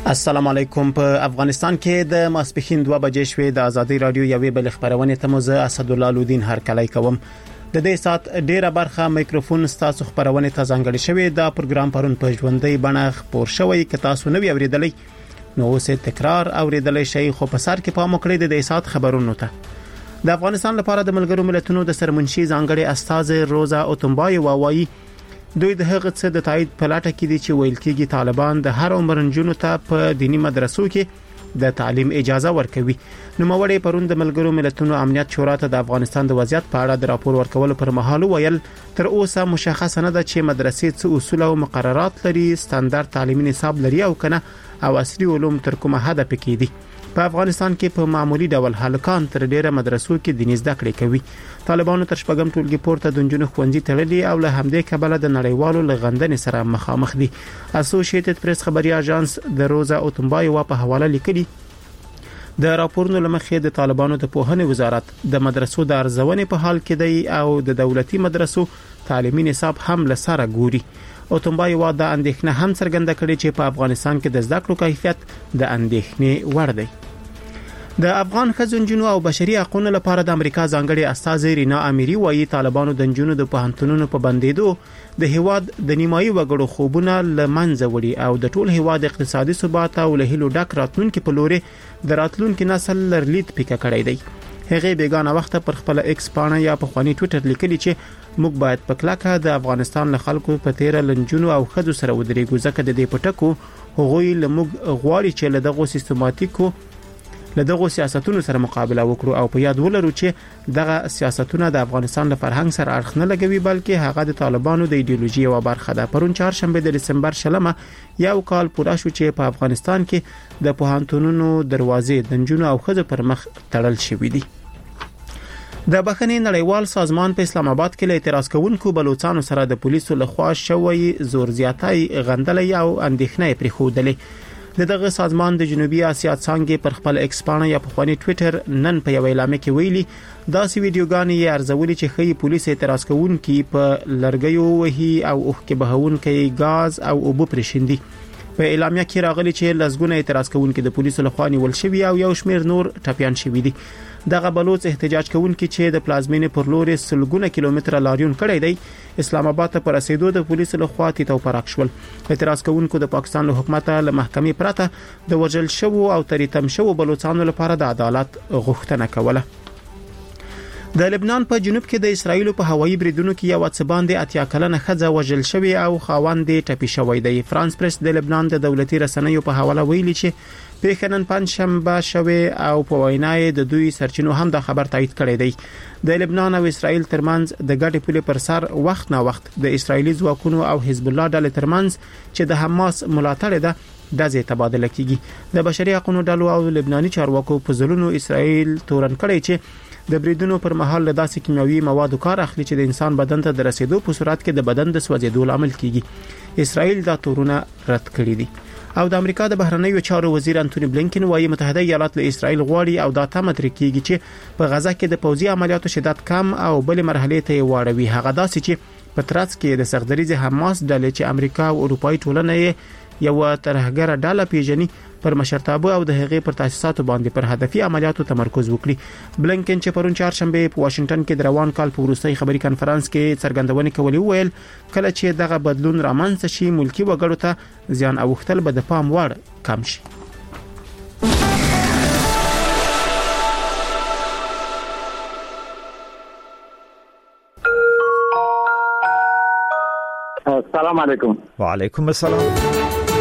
السلام علیکم. په افغانستان کې د ماسپښین 2 بجې شوې د ازادي رادیو یوې بل خبرونه ته مزه اسد الله لودین هر کله کوم. د دې سات ډیره برخه میکروفون ستاسو خبرونه ته ځانګړی شوې. دا پروګرام پرون په ژوندۍ بڼه خبر شوی ک تاسو نو اوریدلې نو اوسه تکرار اوریدلې شي خو په سر کې پام وکړئ د دې سات خبرونو ته. د افغانستان لپاره د ملګرو ملتونو د سرمنشي ځانګړي استاذ روزا اوتمبای وایي دوی د هغه څه د تایید په لټه کې دي چې ویل کېږي طالبان د هر عمر نجونو ته په دینی مدرسو کې د تعلیم اجازه ورکوي. نو موري پرون د ملګرو ملتونو امنیت شورا ته د افغانستان د وضعیت په اړه د راپور ورکولو پر مهال ویل تر اوسه مشخص نه ده چې مدرسې څه اصول او مقررات لري، ستاندرد تعلیمي نصاب لري او کنه او عصري علوم تر کومه حد پکې دي. په افغانستان کې په معمولی ډول هلکان تر ډیره مدرسو کې دیني زده کړې کوي. طالبانو تر شپږم ټولګي پورته د جنونو خوندې تړلي او له همدې کبله د نړیوالو لغندنې سره مخامخ دي. اسوسییټډ پریس خبري اژانس د روزا اوتمبای په حواله لیکلي د راپورونو لمخې د طالبانو د پوهنې وزارت د مدرسو د ارزونې په حال کې دی او د دولتي مدرسو تعلیمي نصاب هم لسره ګوري. اوتمبای د اندېښنه هم څرګنده کړې چې په افغانستان کې د زده کړو کیفیت د اندېښنې وړ دی. د افغان خزونجونو او بشري حقوقو لپاره د امریکا ځانګړي استاذ رینا امیری وایي طالبانو د جنونو د پوهنتونونو په بندیدو د هیواد د نیمایي وګړو خوبونه لمنځه وړي او د ټول هیواد اقتصادي ثبات او له هیلو ډک راتلونکو په لوري د راتلونکو نسل لرلید پکې کړی دی. هغه بیگانه وخت پر خپل ایکس پاڼه یا په خواني ټوئیټر لیکلی چې موږ باید په کلکه د افغانستان له خلکو په تیر لنجونو او خځو سره ودرېږو ځکه د دې پټکو هغوی لموږ غواړي چې له دغه سیستماتیکو له دغه سیاستونو سره مقابله وکړو او په یاد ولرو چې دغه سیاستونه د افغانستان له فرهنګ سره اړخ نه لګوي بلکې هغه د طالبانو د ایدئولوژي او برخه ده. پرون چهارشنبه د دسمبر شلمه یو کال پوره شو چې په افغانستان کې د پوهنتونونو دروازې د جنونو او خځو پر مخ تړل شوې دي. د بخښنې نړیوال سازمان په اسلام آباد کې له اعتراض کوونکو بلوچستان سره د پولیسو لخوا شوی زور زیاتای غندلې او اندېښنې پرې خودلې. دغه سازمان د جنوبي اسیا څنګه پر خپل ایکس پاڼه یا په خواني ټوئیټر نن په یو اعلان کې ویلي دا سی ویډیوګانې یې ارزولې چې خې پولیس اعتراض کوونکي په لړګیو وهي او اوخ کې بهونکي غاز او اوبو پرشندي. په اعلامیه کې راغلي چې لزګونه اعتراض کوونکي د پولیسو لخوا نیول شوی او یو شمیر نور ټپيان شوی دي. دغه بلوچ احتجاج کوونکي چې د پلازمینې پر لوري سلګونه کیلومتره لاریون کړی دی اسلام آباد ته پر رسیدو د پولیسو لخوا تیتو پراک شول. اعتراض کوونکو د پاکستان له حکومت له محکمې پرته د وژل شوو او تریتم شوو بلوچستانو لپاره د عدالت غوښتنه کوله. د لبنان په جنوب کې د اسرایل په هوایي بریدونو کې یو څه باندې اتیا کلنه خځه وژل شوی او خاوند ټپي شوی دی. فرانس پریس د لبنان د دولتي رسنیو په حواله ویلي چې پیښنن پنځشنبه شوی او په وینای د دوی سرچینو هم د خبر تایید کړی دی. د لبنان او اسرایل ترمنځ د ګډې پولې پر سر وخت نه وخت د اسرایلی ځواکونو او حزب الله ډلې ترمنځ چې د حماس ملاتړ ده د ځای تبادله کیږي. د بشري حقوقو ډلو او لبناني چارواکو په ځلونو اسرایل تورن کړی چې د بریدونو پر مهال له داسې کیمیاوي موادو کار اخلي چې د انسان بدن ته د رسیدو په صورت کې د بدن د سوځیدو لامل کیږي. اسرایل دا تورونه رد کړی دي. او د امریکا د بهرنیو چارو وزیر انټونی بلینکن وايي متحده ایالات له اسرایل غواړي او دا تمه تر کیږي چې په غزا کې د پوځي عملیاتو شدت کم او بل مرحله ته واړوي. هغه داسې چې په ترڅ کې د سردریز حماس ډلې چې امریکا او اروپאי ټولنه یو ترهګر ډله پیژني پر مشرتابه او د هغې پر تاسیساتو باندې پر هدفي عملیاتو تمرکز وکړي. بلینکن چې پرون چهارشنبه په واشنگټن کې د روان کال په وروستي خبري کانفرنس کې څرګندونې کولې ویل کله چې دغه بدلون رامنځته شي ملکی وګړو ته زیان اوختل به د پام وړ کم شي. السلام علیکم. وعلیکم السلام.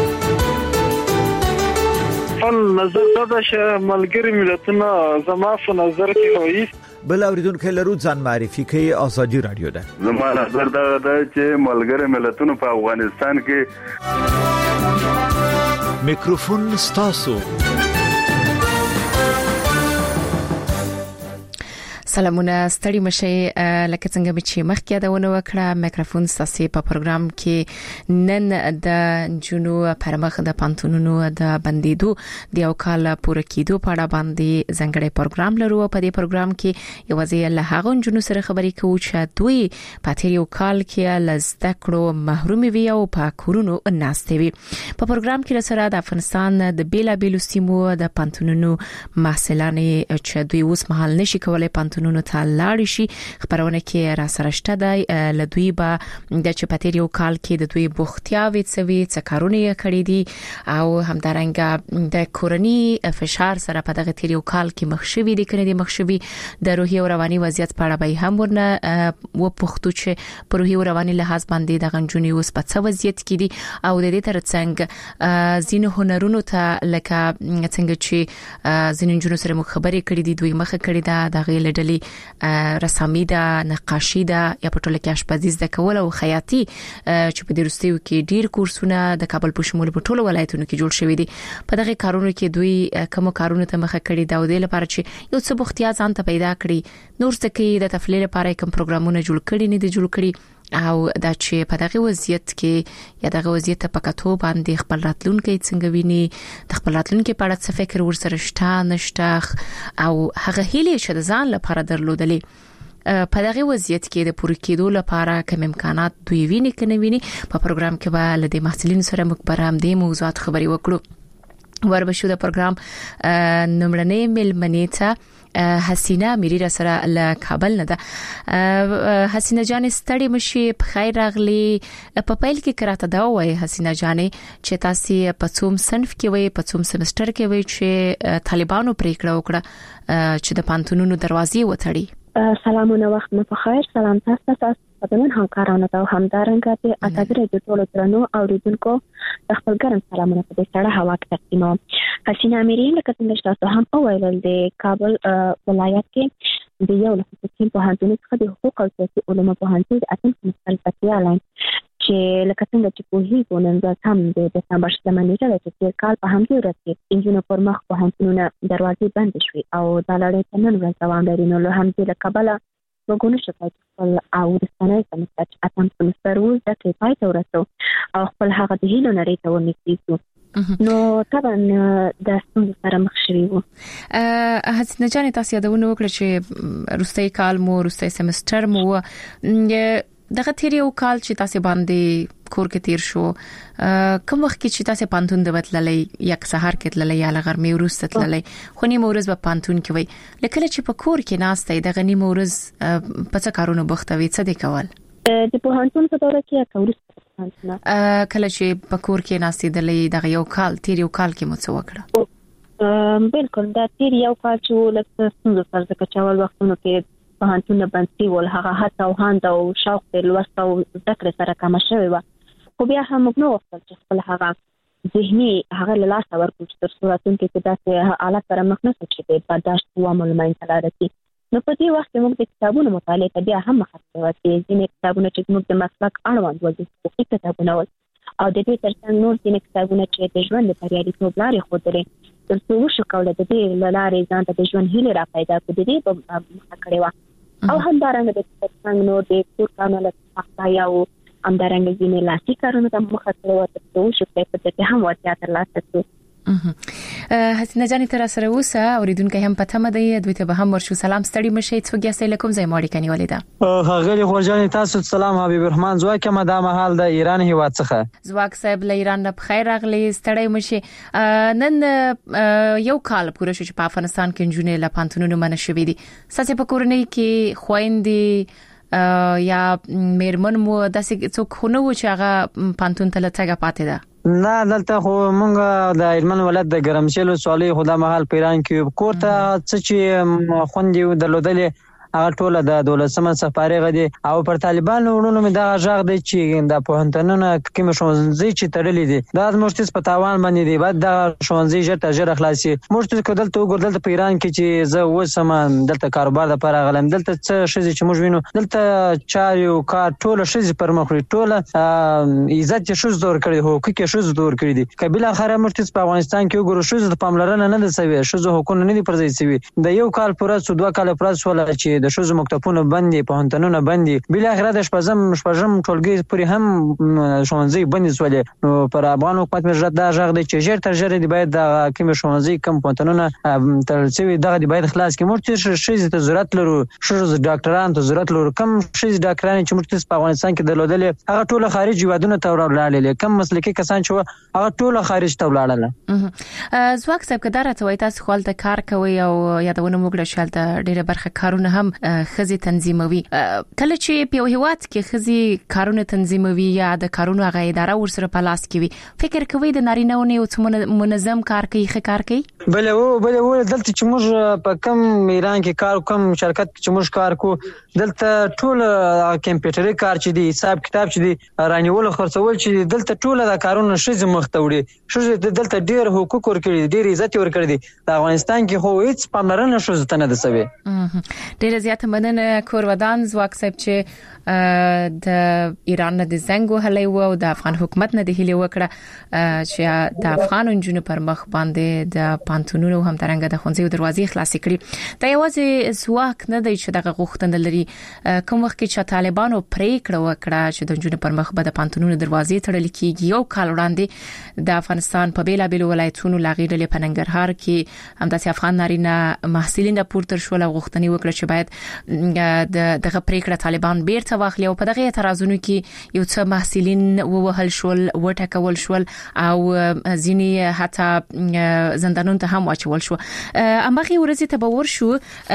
نظر دا چې ملګری ملتونه زما په نظر کې وایي بل اوریدونکو لرو ځان معرفي کوي ازادي رادیو ده. زما نظر دا چې ملګری ملتونه په افغانستان کې میکروفون ستاسو. سلامونه ستړي مشي لکه څنګه چې مخکې یادونه وکړه میکروفون ستاسو په پروګرام کې نن د جنو پرمخ د پانتونونو د بندیدو د یو کال پوره کېدو په اړه باندې ځنګړی پروګرام لرو. په دې پروګرام کې یوازې له هغه جنو سره خبرې کوو چې دوی په تیر یو کال کې لزده کړو محروم وي او په کورونو ناشته وي. په پروګرام کې سره د افغانستان د بیلابیلو سیمو د پانتونونو محصلانې چې دوی اوس مهال نشي کولای پانتونونو ته لاړ شي. خبرونه کې را سره شته د لدوی با د چپاتیر یو کال کې د دوی بوختیاوي څه کارونه کړی دي او همدارنګه د کورنی فشار سره په دغه تیر یو کال کې مخشوي دي کنه د مخشوي د روحي او رواني وضعیت په اړه به هم ورنه و پختو چې په روحي او رواني لحاظ باندې د غنجونی اوس په څه وضعیت کې دي او د دې ترڅنګ زینو هنرونو ته لکه څنګه چې زینو سره مخبري کړی دي دوی مخه کړی دا د غیلډلې رسامي ده نقاشي ده یا په ټوله کې اشپزي زده کول او خیاطي چې په درستیو کې ډیر کورسونه د کابل په شمول په ټوله ولایتونو کې جوړ شوي دي. په دغه کارونو کې دوی کوم کارونه ته مخه کړی دا د لپاره چې یو څه بوختیا ځان ته پیدا کړي نور څه کې د تفلیل لپاره کوم پروګرامونه جوړ کړي نه دي جوړ کړي او دا چې په دغه وضعیت کې یا دغه وضعیت په کتو باندې خپل راتلونکي څنګه ویني د خپل راتلونکي په اړه څه فکر ورسره شته نشته او هغه هیله چې د ځان لپاره درلودلې په دغه وضعیت کې د پوره کېدو لپاره کوم امکانات دوی ویني کنه ویني. په پروګرام کې به له د محصلینو سره مخبرام دي موضوعات خبري وکړو. وربشو د پروګرام نمړنې ملمنې ته حسینه میری را سره له کابل نه ده. حسینه جان ستړي مشي په خیر راغلی. په پیل کې کراته دا وای حسینه جانې چې تاسو په څوم صنف کې وای په څوم سمستر کې وای چې طالبانو پریکړه وکړه چې د پانتونونو دروازې وتړي. سلامونه وخت مو په خیر. سلام تاسو ته پدمن همکارانو ته همدارنګه د اتګره د ټولو ترنو اوریدونکو خپل ګرم سلامونه په دې سره هوا کې تقدیموم. حسینه اميري لکه څنګه تاسو هم اوایل د کابل ولایت کې د یو لسکین په هانتونو څخه د حقوق او سیاسي علومو په هانتونو د اتم سمستر پاتیا لاین چې لکه څنګه چې په هیڅ ونن د هم د دسمبر شتمنۍ ته چې کال په همدې ورځ کې انجینر پر مخ په هانتونو دروازې بند شوې او د لړۍ تنن ورځ دوام لري. نو له همدې له کابل وګورئ چې خپل او د سنوي سمستر اتم سمستر وو د کې پای ته ورسو او خپل هغه د هیلو نری ته ونیسو نو طبعا د ستونزو سره مخ شوي وو. حسینه جان تاسو یادونه وکړه چې روستي کال مو روستي سمستر مو دغه تیر یو کال چې تاسو باندې کور کې تیر شو کوم وخت کې چې تاسو پانتون د وتللې یک سحر کې تللې یا لغرمې ورسته تللې خو نیمه ورځ په پانتون کې وای لکه چې په کور کې ناشته دغه نیمه ورځ په څه کارونه بوختوي څه دی کول د پوهنتون په دوره کې کورس کله چې په کور کې ناشته دلې دغه یو کال تیر یو کال کې مو څه وکړه؟ بالکل دا تیر یو کال چې لکه څنګه فرض کچاول وختونو کې پوهنتون باندې ول هغه هڅه او هاند او شوق د لوست او ذکر سره کم شوی و خو بیا هم موږ نو وخت چې خپل هغه ذهني هغه له لاس ورکوي تر څو راتلونکي کې داسې حالت سره مخ نه شي چې برداشت او معلومات لري. نو په دې وخت کې موږ د کتابونو مطالعه ته بیا هم مخکې وځي ځینې کتابونه چې موږ د مسلک اړوند وځي کتابونه او د دې ترڅنګ نور ځینې کتابونه چې د ژوند د بریالیتوب لارې ښودلې تر څو وشو کولای د دې لارې ځان ته د ژوند هیله را پیدا کړي دې په مخه کړی و او همدارنګه د ترڅنګ نور د کور کارونه لپاره یا همدارنګه ځینې لاسي کارونه ته مخه کړی و تر څو وشو په دې هم ورته ترلاسه کړو. حسینه جان تر سره اوسه اوریدونکو هم پته مده دوی ته به هم ورشو. سلام ستړي مشه څوګیا سلام زې ماړی کني ولیدا هغه خورجان تاسو سلام حبیب الرحمن زواک مده محل د ایران هیواد څخه زواک صاحب له ایران نه بخیر راغلی ستړي مشه نن یو کال پوره شو چې په افغانستان کې جنونه له پانتونونو منه شوې دي ساسې په کورنۍ کې خويندې یا میرمن مو داسې څوک خونه و چې هغه پانتون ته لټه پاتې ده؟ نه دلته خو مونږ د هلمند ولایت د ګرمسیل ولسوالۍ خدا محل پیران کې کور ته څه چې خوندې درلودلې هغه ټوله د 12مه سفارې غدي او پر طالبانو ورونو مې دا ژغ دی چې د پوهنتونونو کوم شونځي چې تړلې دي دا مشتس په تاوان باندې دی بعد د شونځي ژر خلاصي مشتس کدل ته وګورل په ایران کې چې زه وسم دلته کاروبار د لپاره غلم دلته څه شي چې موږ وینو دلته چاريو کار ټوله شي پر مخ ټوله عزت شو زور کړی حقوق کې شو زور کړی دي کبل اخره مشتس په افغانستان کې وګورو شو د پاملرنه نه ده سوي شو حقوق نه دي پر ځای سوي د یو کال پوره سو دوه کال پوره سول چې د شوزو مکتبونه بندي پوهنتونونه بندي بل اخر د شپږم ټولګي پورې هم ښوونځي بندي سولې نو پر افغان حکومت مجرد دا ژغ دی چې ژر تر ژره دی باید د کوم ښوونځي کم پوهنتونونه تر څو دغه دی باید خلاص کړي موږ چې ته ضرورت لرو شوز ډاکټرانو ته ضرورت لرو کم شي ډاکټران چې موږ په افغانستان کې درلودل هغه ټول خارج هیوادونو ته ولاړل کم مسلکي کسان چې هغه ټول خارج ته ولاړل زواک صاحب کدار ته وایي تاسو خپل د کار کوي او یادونه موږ شال د ډیره برخه کارونه هم خزي تنظیموي کله چې په هیواد کې خزي کارونه تنظیموي یا د کارونو غا اداره ورسره په لاس کې وي فکر کوي د نارینه او نه منظم کار کوي ښه کار کوي بل دلته چې موږ په کم ایران کې کار کوم شرکت چې موږ کار کو دلته ټول کمپیوټري کار چې دی حساب کتاب چې دی رانیول خرڅول چې دلته ټول د کارونو شې مخته وړي شې دلته ډیر حقوق ورکړي ډیر عزت ورکړي دي د افغانستان کې خو هیڅ پاملرنه شې ته نه ده سوي ډیر زیات مننه کور ودان زواک صاحب چې د ایران د زنګو هلې او د افغان حکومت نه د هلي وکړه چې د افغان انجونو پر مخ باندې د پانتونونو هم ترنګ د خونځي دروازې خلاص کړي دا یوازې زواک نه دی چې دغه غوښتنه لري کوم وخت چې طالبانو پریکړه وکړه چې د انجونو پر مخ به د پانتونونو دروازې تړل کیږي یو کال وړاندې د افغانستان په بیلابل ولایتونو لاغیډلې په ننګرهار کې همداسې افغان نارینه محصلین د پورتر شول غوښتنې وکړه چې باید دغه پریکړه طالبان بیرته واخلي او په دغه اعتراضونو کې یو څه محصلین ووهل شول وټکول شول او ځینې حتی زندانونو ته هم واچول شو امغه ورځ ته باور شو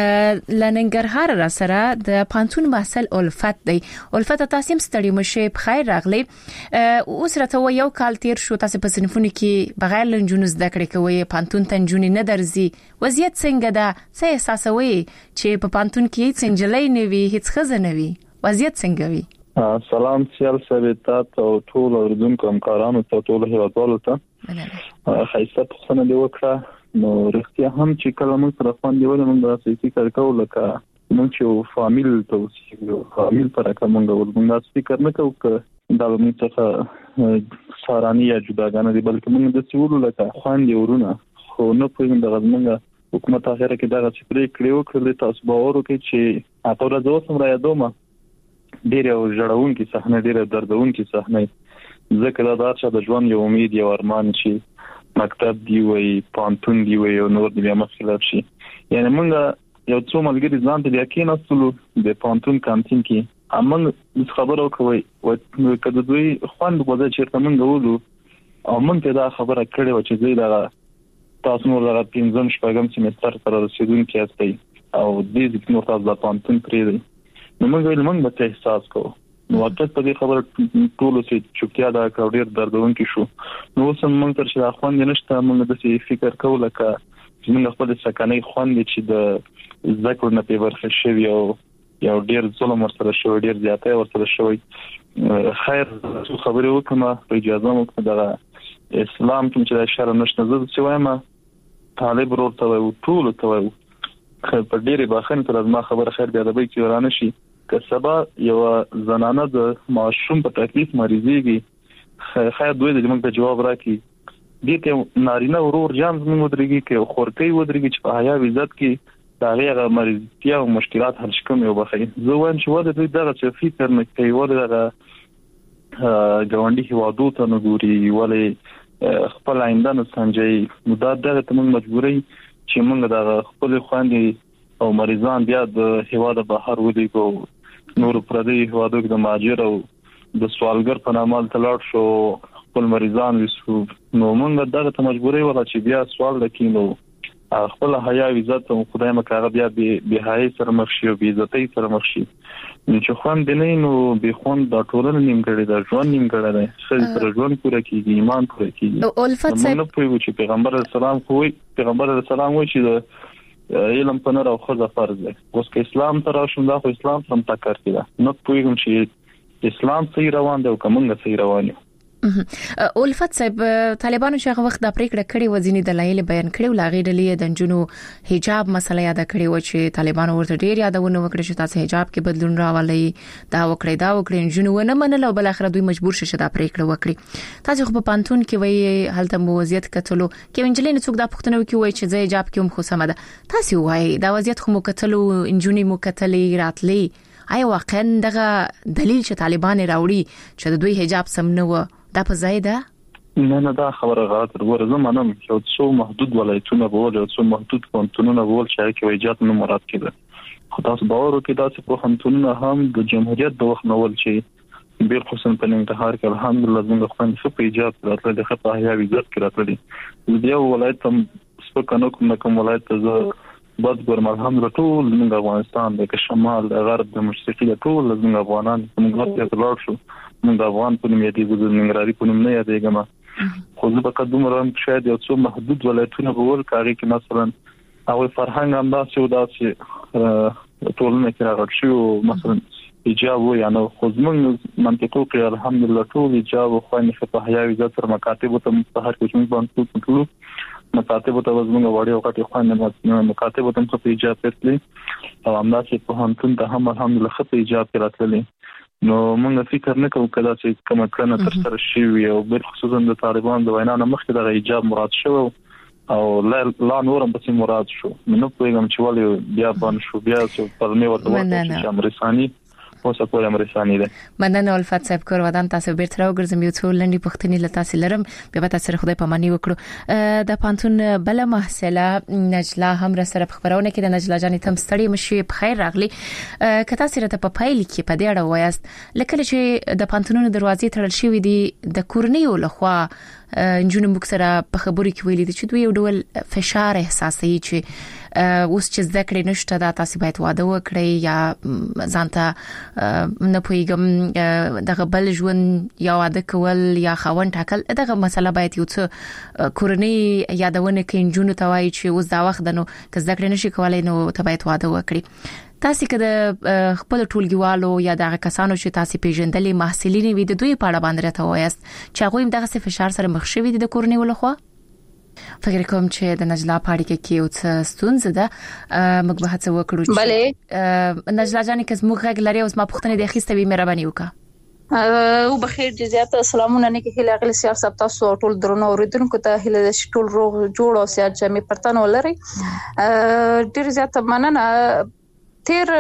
لننګرهار را سره د پانتون محصل الفت دی الفت تاسو هم ستړي مشه په خیر راغلی اوس راته یو کال تیر شو تاسو په صنفونو کې بغیر لنجونو زده کړې کوي پانتون تنجونی نه درځي وضعیت څنګه ده څه احساسوي چې په پانتون کې څنګه نوي هیڅ خزنه وي وضعیت څنګه وي سلام سیال سویتات او ټول اوردونکو همکارانو ته ټول هیوادوالو ته خیسته پخنه دی وکړه نو رښتیا هم چې کله موږ سره باندې ولې موږ د فکر کوو لکه موږ چې فامیل توسيو فامیل پر کومه موږ فکر نه کوو چې دا موږ څه سارانی یا جداګانه دي بلکې موږ د سیولو لکه خواندې ورونه خو نه پوهیم د غزمنګ حکومت اخره کې دا چې پرې کړیو کړل تاسو باور وکړئ چې اته ورځې وسم را یادوم ډېر جوړون کې صحنه ډېر دردون کې صحنه ځکه دا چې د ژوند یو امید یو ارمان چې مکتب دی وي پانتون دی وي او نور دی مسله شي یعنی موږ یو څو ملګری ځان ته یقین اصلو د پانتون کانتین کې امن خبرو کوي او کله دوی خوند غوډه چیرته موږ ولو او موږ دا خبره کړې و چې زه دا تاسو نور د 15 شپږم سیمستر سره رسیدونکو یاستئ او دې نور تاسو د پانتون پرې نو موږ به احساس کوو نو وخت په دې خبره ټول چې چوکیا دا کاوډیر دردون کې شو نو سم موږ تر شي خوند نشته موږ د فکر کوو لکه چې موږ خپل سکانې خوند چې د ذکر نه په ورخه شوی او یو ډیر ظلم ورسره شو ډیر زیاته ورسره شوی خیر خبرې وکړه په اجازه مو د اسلام کې چې شر نشته زه څه وایم طالب ورته وو ټول ته وو په ډیره باخن تر ما خبره خیر بیا د به کې ورانه شي که سبا یو زنانه د معشوم په تکلیف مریضيږي خیر دوی د موږ ته جواب راکړي دې ته نارینه ورور جام موږ ودرېږي کې خورکې ودرېږي چې په حیا عزت کې دا غیر مریضتیا او مشکلات حل شکم یو بخي زه وایم چې وده دوی دغه چې فکر نه کوي وده دغه ګاونډي هوادو ته نه ګوري ولې خپل آینده نه سنجي نو دا دغه ته موږ مجبوري چې موږ د خپل خواندې او مریضان بیا د هواد بهر ودیګو نور پردي هوادو کې د ماجر او د سوالګر په نامه تلاړ شو خپل مریضان وسو نو موږ دغه ته مجبوري ولا چې بیا سوال وکینو خپل حیا عزت او خدای مکه بیا به حیا سره مخ شي او به عزتي سره مخ شي چې خوان دنه نو به خوان د ټولنې نیمګړی د ژوند نیمګړی دی خل تر ژوند پوره کیږي ایمان پوره کیږي الفت صاحب نو په چې پیغمبر اسلام کوی پیغمبر اسلام وایي چې علم په نړۍ او خزه فرض دی اوس که اسلام تر شوم دا خو اسلام هم تکر کړه نو پوهیږم چې اسلام صحیح روان دی او کومه صحیح روان دی الفت صاحب طالبانو چې هغه وخت د پریکړه کړې و ځینې دلایل بیان کړي لاغې ډلې د جنونو حجاب مسله یاد کړي و چې طالبانو ورته ډیر یادونه وکړي چې تاسو حجاب کې بدلون راولي دا وکړي جنونو نه منل او بل اخر دوی مجبور شې دا پریکړه وکړي تاسو خو په پانتون کې وایي هلته موزیت کتلو کې انجلین څوک دا پښتنه وکي وایي چې زه حجاب کې هم خو سم ده تاسو وایي دا وضعیت خو مکتلو انجونی مکتلې راتلي آیا واقعا دغه دلیل چې طالبان راوړي چې د دوی حجاب سم نه و دا په ځای ده نه دا خبره غلط ورغله زمانم چې څو محدود ولایتونه بول او څو محدود پونتونونه بول چې کې وجات نه مراد کړي خو تاسو باور وکړئ دا چې په پونتونونه هم د جمهوریت د وخت نول چې بیر خصوصا په انتحار کې الحمدلله زموږ خپل څه په ایجاد راتله د خطا حیا وزارت کې راتله د یو ولایت هم سپکانو کوم ولایت ته بعد ګورم الحمدلله ټول د افغانستان د شمال د غرب د مشرقي ټول د افغانان په موږ ته لاړ شو موږ افغان په نوم یادې د ننګرهاري په نوم نه یادېږم خو زه په قدم رام شاید یو څو محدود ولایتونه بول کاري کې مثلا او فرهنګ هم داسې ټولنه کې راغلی شو مثلا حجاب و یا نو خو زموږ منطقو کې الحمدلله ټول حجاب خو نه په حیا وزارت تر مکاتب ته مستحق کوم باندې ټول مکاتب ته زموږ وړي وخت خو نه مکاتب ته په حجاب پېټلې او همداسې په هنتون ته هم الحمدلله په حجاب کې راتللې نو موږ فکر نه کوو کله چې کومه کړنه تر سره شي او بل خصوصا د طالبان د وینا نه مخکې د حجاب مراد شو او لا نورم پسې مراد شو نو په کوم چې ولې بیا باندې شو بیا چې په مې ورته چې امریکاني اوس په امریکاني ده مننه الفت صاحب کور ودان تاسو بیرته راوګرځم یو څو لنډي پښتني لته سلرم به تاسو خدای په مانی وکړو د پانتون بل محسله نجلا هم را سره خبرونه کې د نجلا جانې تم ستړي مشي په خیر راغلي کته سره ته په پایل کې په دې اړه وایست لکه چې د پانتونونو دروازې تړل شوې دي د کورنیو لخوا انجونو مکسره په خبرو کې ویلي چې دوی یو ډول فشار احساسوي چې اوس چې ذکر نشته دا تاسو باید واده وکړئ یا ځانته نه پویګم دغه بل ژوند یا واده کول یا خاوند ټاکل دغه مسله باید یو څه کورنۍ یادونه کې انجونو ته وایي چې اوس دا وخت دنو که ذکر نشي کولای نو ته باید واده وکړي تاسو کده خپل ټولګیوالو یا دغه کسانو چې تاسو پیژندلې محصلین وي د دوی په اړه باندې راته وایست چې هغه هم دغه فشار سره مخ شوي دي د کورنۍ ولخوا فکر کوم چې د نجلا پاړی کې یو څه ستونزه ده موږ به هڅه وکړو چې بله نجلا جانې که موږ غږ لري اوس ما پوښتنه د اخیسته وي مهرباني وکړه او بخیر جزئیات سلامونه نه کې هله غل سیار سب تاسو ټول درنو اوریدونکو ته هله ټول روغ جوړ او سیاج می پرتن ولري ډیر زیات مننه تیر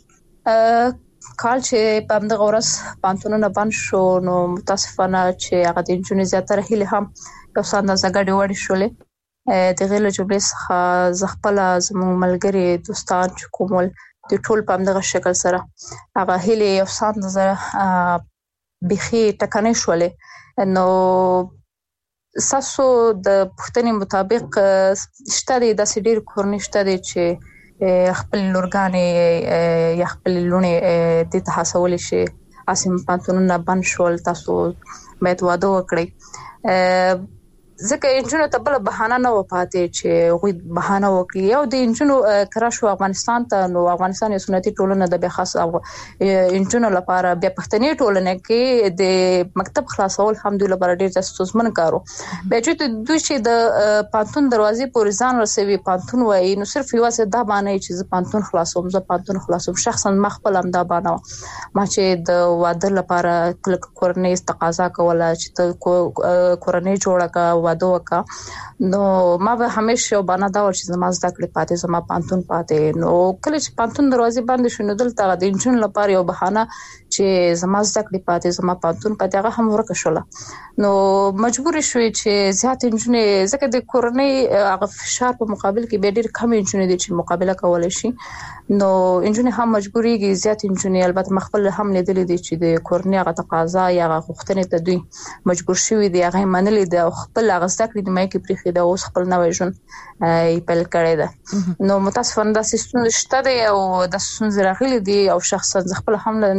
کال چې په همدغه ورځ پانتونونه بند شو نو متاسفانه چې هغه د جنونو زیاتره هله هم یو څه اندازه ګډې وړې شولې د غیله جملې څخه زغپل زموږ ملګری دوستان چې کومول د ټول په همدغه شکل سره هغه هله یو څه اندازه بخي ټکنې شولې نو ساسو د پښتني مطابق شته د سډیر کورنشته چې خپل لورګانې یا خپل لونه د تحسول شي اسیم پانتونونه بند شول تاسو باید واده وکړئ ځکه انجونو ته بل بهانه نه وپاتې چې غوي بهانه وکړي او د انجونو کراشو افغانستان ته نو افغانستان یو سنتي ټولنه د به خاص انجونو لپاره بیا پښتني ټولنه کې د مکتب خلاصول الحمدلله بر ډیر ځستوزمن کارو به چې دوی چې د پانتون دروازې پورې ځان رسوي پانتون وای نو صرف یو څه دا باندې چې پانتون خلاصوم زه پانتون خلاصوم شخصا مخبل هم دا باندې ما چې د واده لپاره کورنۍ تقاضا کوله چې کورنۍ جوړه کا واده وکا نو ما به همیشه یو باندې دا چې زما زده کړې پاتې زما پانتون پاتې نو کله چې پانتون دروازې بند شونه دلته د انجن لپاره یو بهانه چې زما زده کړې پاتې زما پانتون پاتې هغه هم ورکه شوله نو مجبور شوې چې زیات انجن ځکه د کورنۍ هغه فشار په مقابل کې به ډېر کم انجن دي چې مقابله کولای شي نو انجن هم مجبوريږي زیات انجن البته مخبل هم لیدل دي چې د کورنۍ هغه تقاضا یا غوښتنې ته دوی مجبور شوي دي هغه منلې دي او خپل هغه زده کړې د مې کې پریخي دا اوس خپل نوې ژوند یې پل کړی ده نو متاسفانه د سیستم شته دی او د سنځ راغلي دي او شخصا خپل هم د سنځ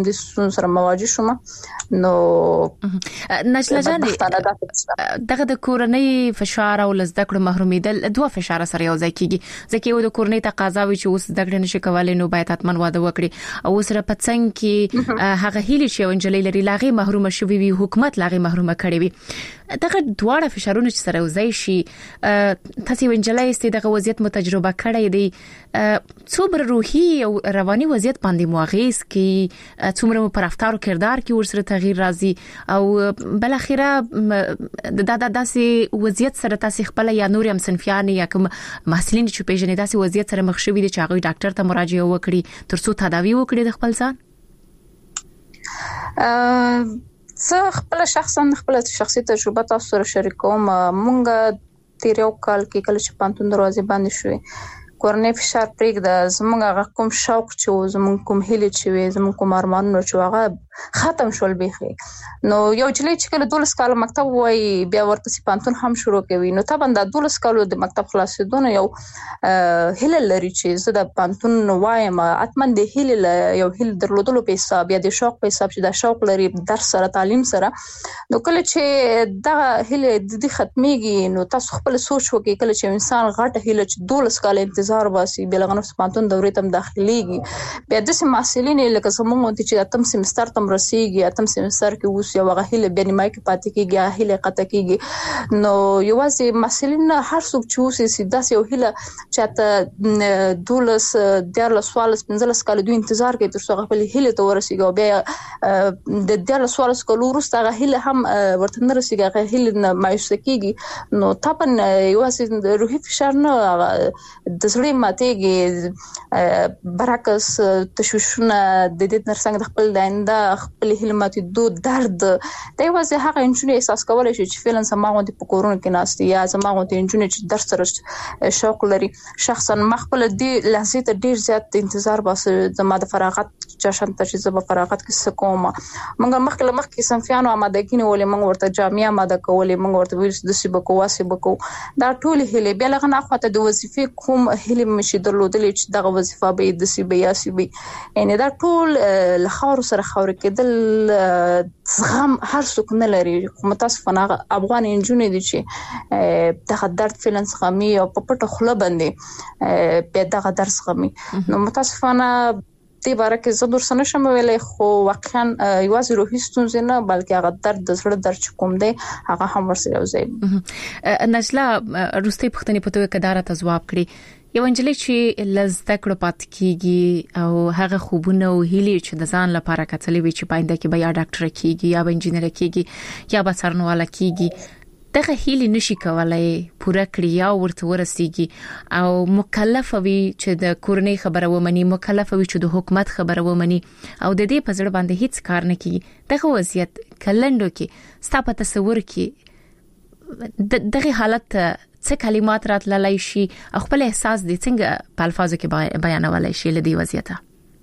ستونزو سره مواجه شوم. نو نجله جان دغه د کورنۍ فشار او زده کړو محرومیدل دوه فشار سره یو ځای کیږي ځکه یو د کورنۍ تقاضا وي چې اوس زده کړې نشي کولای نو باید اتمن واده وکړي او سره پڅنګ کې هغه هیله چې انجلۍ لري لاغي محروم شوی وي حکومت لاغي محروم کړي وي دغه دواړه فشارونه چې سره وځي شي تاسو انجلۍ است دغه وضعیت مو تجربه کړی دی څومره روحي او رواني وضعیت باندې مواغیس کې څومره په رفتار او کردار کې ورسره تغییر راځي او بل اخیره د داسې وضعیت سره تاسو خپل یا نور هم صنفیان یا کوم محصلین چې پیژنې داسې وضعیت سره مخ شوي دي چې هغه ډاکټر ته مراجعه وکړي ترڅو تداوی وکړي د خپل ځان زه خپل شخصي تجربه تاسو سره شریکوم. مونږ تیر یو کال کې کله چې پانتون دروازې باندې شوې کورنۍ فشار پرېږده زموږ کوم شوق چې زموږ کوم هیله چې زموږ کوم ارمانونه چې هغه ختم شول بيخي. نو یو جلې چې کله 12 کال مکتب وای بیا ورپسې پانتون هم شروع کوي نو طبعا د 12 کالو د مکتب خلاصېدونه یو هیله لري چې زه د پانتون وایم اتمن د هیله یو هیله درلودلو په حساب یا د شوق په حساب چې د شوق لري درس سره تعلیم سره نو کله چې دا هیله د دې ختميږي نو تاسو خپل سوچ وکړئ کله چې انسان غټه هیله چې 12 کال انتظار واسي بلغه نفس پانتون دورې تم داخليږي بیا د محصلین لکه زموږ چې اتم سمستر تم رسیږي اتم سمستر کې اوس یو غهیله بیا نیمای کې پاتې کیږي هیله قطع کیږي نو یوازې محصلین هر څوک چې اوس سیده یو هیله چاته 12 سوال 15 کال دوی انتظار کوي تر څو خپل هیله ته ورسیږي بیا د 12 سوال کولو وروسته غهیله هم ورته نه رسیږي غهیله نه مایوس کیږي نو طبعا یوازې روحي فشار نه د سړي ماتېږي برعکس تشویشونه د دې ترڅنګ د خپل داینده خپل هلماتي دو درد د یوازې هغه انجونې احساس کولای شي چې فعلا سماغونتي په کورونه کې ناشتي یا سماغونتي انجونې چې درس سره شوق لري شخصا مخبل دي لحظه ته ډیر زیات انتظار باسه زما د فراغت جشن ته چې زما فراغت کې سکوما موږ مخکې سنفیانو آمادګي ولې موږ ورته جامعه آماده کولې موږ ورته ویل د سیبکو واسبکو دا ټول هله بیا لغه نه خواته د وظیفې کوم هله مشي درلودلې چې دغه وظیفه به د سیبیاسي یعنی دا ټول لخر سره خور کېدل زغم هر څوک نه لري متاسفانه افغان انجونې دي چې دغه درد فعلا زغمي او په پټه خله باندې په دغه درس زغمي نو متاسفانه دې باره کې زه درسنه شم ویلای خو واقعا یوازې روحي ستونزې نه بلکې هغه درد د زړه درد کوم دی هغه هم ورسره وځي. نجله روستي پښتنې په توګه کدارت ځواب کړی یو انجلۍ چې لزده کړو پات کیږي او هغه خوبونه او هیلې چې د ځان لپاره کتلې وي چې پاینده کې به یا ډاکټر کیږي یا به انجینر کیږي یا به څارنواله کیږي دغه هیلې نشي کولای پوره کړی یا ورته ورسیږي او مکلف وي چې د کورنۍ خبره ومني مکلف وي چې د حکومت خبره ومني او د دې په ځړ باندې هیڅ کار نه کوي دغه وضعیت کلندو کې ستاسو تصور کې دغه حالت څه کلمات راتللی شي خپل احساس دي څنګه په الفاظو کې بیانولای شي لدی وضعیت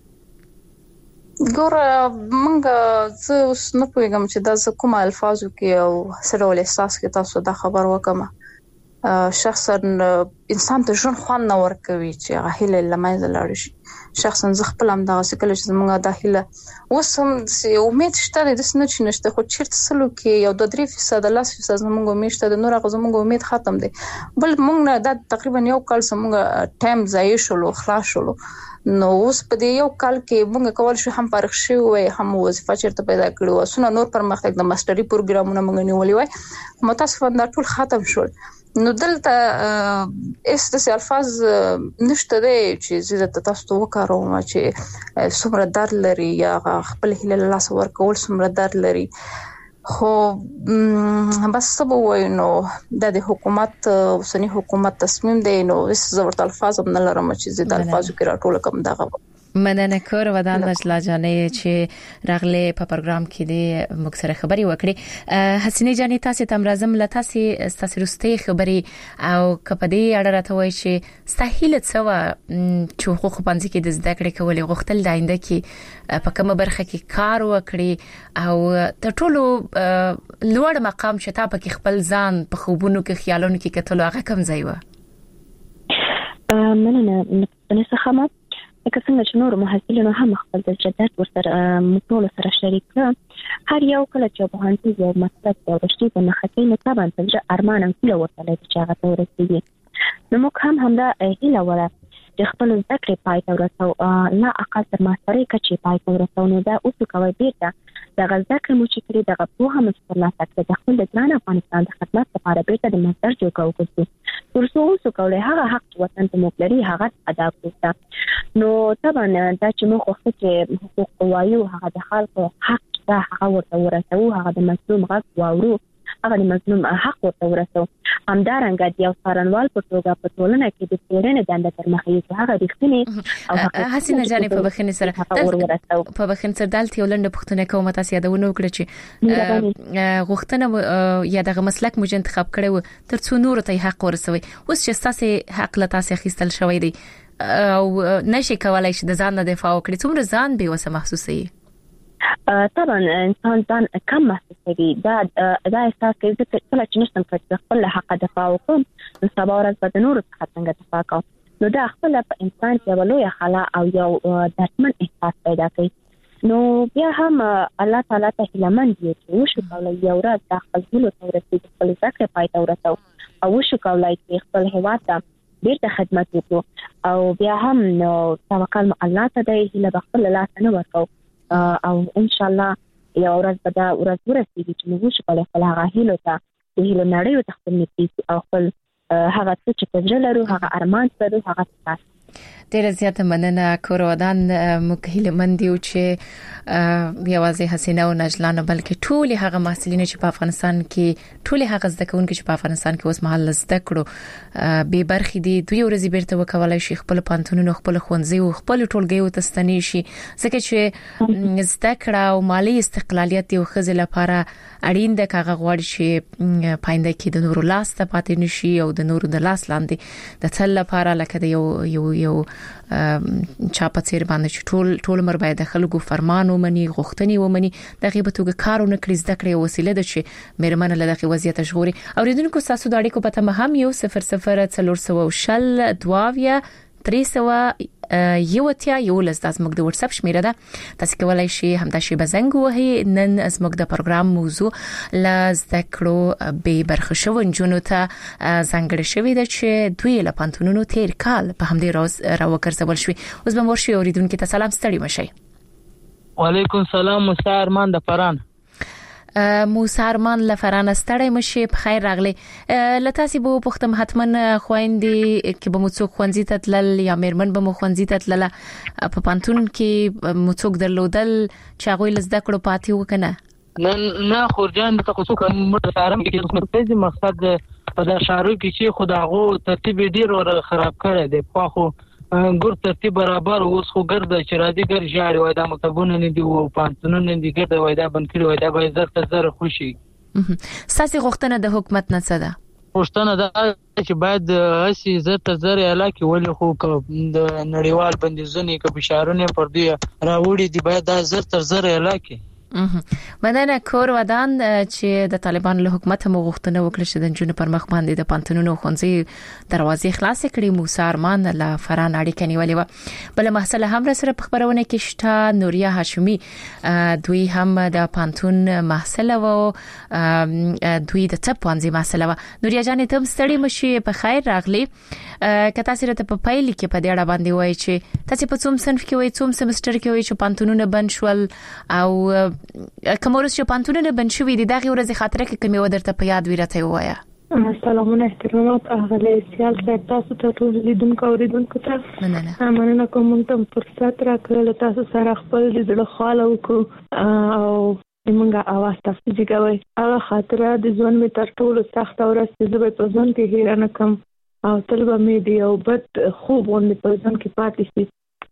ګور مونږ زه اوس نه پوهیږم چې دا ز کوم الفاظو کې او سره ول احساس کې تاسو دا خبر وکم شخصا انسان ته ژوند خوان نه ورکوي چې هغه هله لمایز لاړ شي شخصا زه خپل هم دا سکل چې مونږه داخله وسم امید شته د سن چې نشته خو چیرته سلو کې یو 2-3% 10% مونږه میشته د نور غو مونږه امید ختم دي بل مونږ نه دا تقریبا یو کال سمونږه ټایم ضایع شول خلاص شول نو اوس په دې یو کال کې موږ کول شو هم فارغ شو وي هم وظیفه چیرته پیدا کړو وسونه نور پرمختګ د ماستري پروګرامونه موږ نیولې وای متاسفانه دا ټول ختم شول نو دلته استاس الفاظ نشته دی چې زه تاسو وکړم چې څومره در لري یا خپل هله لاس ورکول څومره در لري خو بس سبو وینو د حکومت اوسنی حکومت تصمیم دی نو زه ورته الفاظ هم نه لرم چې زه د الفاظو کې راټول کوم دغه مننه کور ودان نجله جانې چې راغله په پروګرام کې د مکسره خبري وکړي حسینه جانې تاسو تم رازم تاسو رستي خبري او کپدي اړه راته وای چې سهیل څو چې حقوق پنځه کې د زده کړې کولې غوښتل داینده کې په کومه برخه کې کار وکړي او تر ټولو لوړ مقام چې تا په خپل ځان په خوبونو کې خیالونو کې کتل هغه کم ځای و مننه نسخه لکه څنګه چې نور محصلینو هم خپل تجربات ورسره ټول سره شریک کړه هر یو کله چې په هانتي یو مقصد او رښتیا په مخکې نه طبعا تجربه ارمان هم کله ورته لري چې هغه ورسیږي نو موږ هم همدا هیله وره چې خپل ذکر پای ته ورسو لا اقل تر ماسترۍ کچې پای ته ورسو نو دا اوس کوي بیرته د ذکر مو چې کړی د په هم سترلا تک د خپل د ځان افغانستان د خدمت لپاره بیرته د ماستر جوړ کوو ترڅو اوس کوي هغه حق چې وطن ته مقلري هغه ادا کړو نو طبعا دا چې موږ خو چې حقوق وایو هغه د خلکو حق دا هغه ورته ورسو هغه د مظلوم غږ واورو هغه د مظلوم حق ورته ورسو همدارنګه د یو څارنوال په توګه په ټولنه کې د څېړنې دنده تر مخې یو هغه رښتینی او حسینه جانې په بخښنې سره په بخښنې سره دالته یو لنډه پوښتنه کوم تاسو یادونه وکړه چې غوښتنه یا دغه مسلک مو انتخاب کړو ترڅو نور ته حق ورسوي اوس چې تاسو حق له تاسو اخیستل شوی دی او نشي کولای چې د ځان دفاع وکړي څومره ځان به وسه محسوسي طبعا انسان ځان کم محسوسوي دا احساس کوي چې کله چې نشم کولای خپل حق دفاع وکړم نو سبا ورځ به نور څخه څنګه دفاع کوم نو دا خپل په انسان کې ولوي خلا او یو دردمن احساس پیدا کوي نو بیا هم الله تعالی ته هیلمن دي چې وشو کولای یو ورځ د خپل هیلو ته ورسېږي خپل ذکر پای ته ورسو او وشو کولای چې خپل هیواد ته بیرته خدمت وکړو او بیا هم نو توکل الله ته دی هیله بخل لاس نه ورکو او ان شاء الله یو ورځ به دا ورځ ورسېږي چې موږ شپه خپل هغه هیلو ته د هیلو نړۍ ته خپل نفس او خپل هغه څه چې تجربه لرو هغه ارمان لرو هغه تاسو ډیره زیاته مننه کورودان مکهله مندیو چې یوازې حسینه او نجلانه بلکې ټول هغه محصلین چې په افغانستان کې ټول هغه زده کوونکي چې په افغانستان کې اوس مهال زده کړو به برخې دي دوی ورځي بیرته وکولای شي خپل پانتونونو خپل خوندزي او خپل ټولګي ته ستنی شي ځکه چې زده کړه او مالی استقلالیت یو خزل لپاره اړین ده کاغه غواړي چې پاینده کې د نورو لاس ته پاتې نشي او د نورو د لاس لاندې د تل لپاره لکه د یو چاپه چیر باندې چې ټول مر باید د خلکو فرمان ومني غوښتنې ومني دغه به توګه کارونه کړی زده کړې وسیله ده چې مېرمن له دغه وضعیت ژغوري اوریدونکو تاسو د اړیکو په تمه هم یو 00 شل دواویا 300 یوتیا یو لزد از موږ د واتس اپ شمیره ده تاسو کولای شئ همدا شی بزنګ وهي نن از موږ د پروګرام موضوع لزد کړو به برخه شو جنونو ته څنګه شوی د چې دوی له پانتونونو تیر کال په همدې راز راوکرځول شوی اوس به مرشي اوریدونکو ته سلام ستړي مشي وعلیکم سلام موسی ارمان د فران موسی ارمان لفرانه ستړی مشي په خیر راغلی لته سی بو پختم حتمن خويندې کې به مڅوک خوندزي تتلل یا مېرمن به مو خوندزي تتلل په پانتون کې مڅوک درلودل چې هغه لزده کړو پاتې وکنه نه خورجان ته خصوص کوم سارم کې کوم څه مقصد په دا شارو کې چې خداغو ترتیب ډیر ور خراب کړی دی خو ګور ترتیب برابر اوس خو ګرد چې را دي ګر جاړي وای دا مکتبونه نه دی او پانتونونه نه دی ګرد وای دا بند کړی وای دا به زر خوشي ساسي غوښتنه د حکومت نه څه ده غوښتنه دا چې باید اسی زر علاقه ولې خو د نړیوال بندیزونه کې بشارونه پر دی راوړي دی باید دا زر علاقه مننه کور ودان چې د طالبان له حکومت مو غوښتنه وکړه چې د جنونو پر مخ باندې د پانتونونو خونځي دروازې خلاص کړي موسی ارمان له فران اړیکه نیولې و بل مسله هم سره په خبرونه کې شته نوریا هاشمي دوی هم د پانتون محصله و دوی د چپانزي محصله و نوریا جان ته ستړي مشي په خیر راغلي کته سره ته په پایل کې په دې اړه باندې وای چې تاسو په څوم صنف کې وای څوم سمستر کې وای چې پانتونونه بند شول او کومورس چې پانتونونه بند شوې دي دغه ورځ خاطره کې کومه ودرته په یاد ویرته وایا سلامونه احترامات اغلی سیال صاحب تاسو ته ټول لیدونکو اوریدونکو ته مننه کوم ته فرصت راکړل تاسو سره خپل د زړه خاله وکړو او موږ اواز تاسو جګوي هغه خاطره د ژوند می تر ټولو سخت ورځ چې زه په ژوند کې هیر نه کوم او تل به مې دی او بد خوب ونه په ژوند کې پاتې شي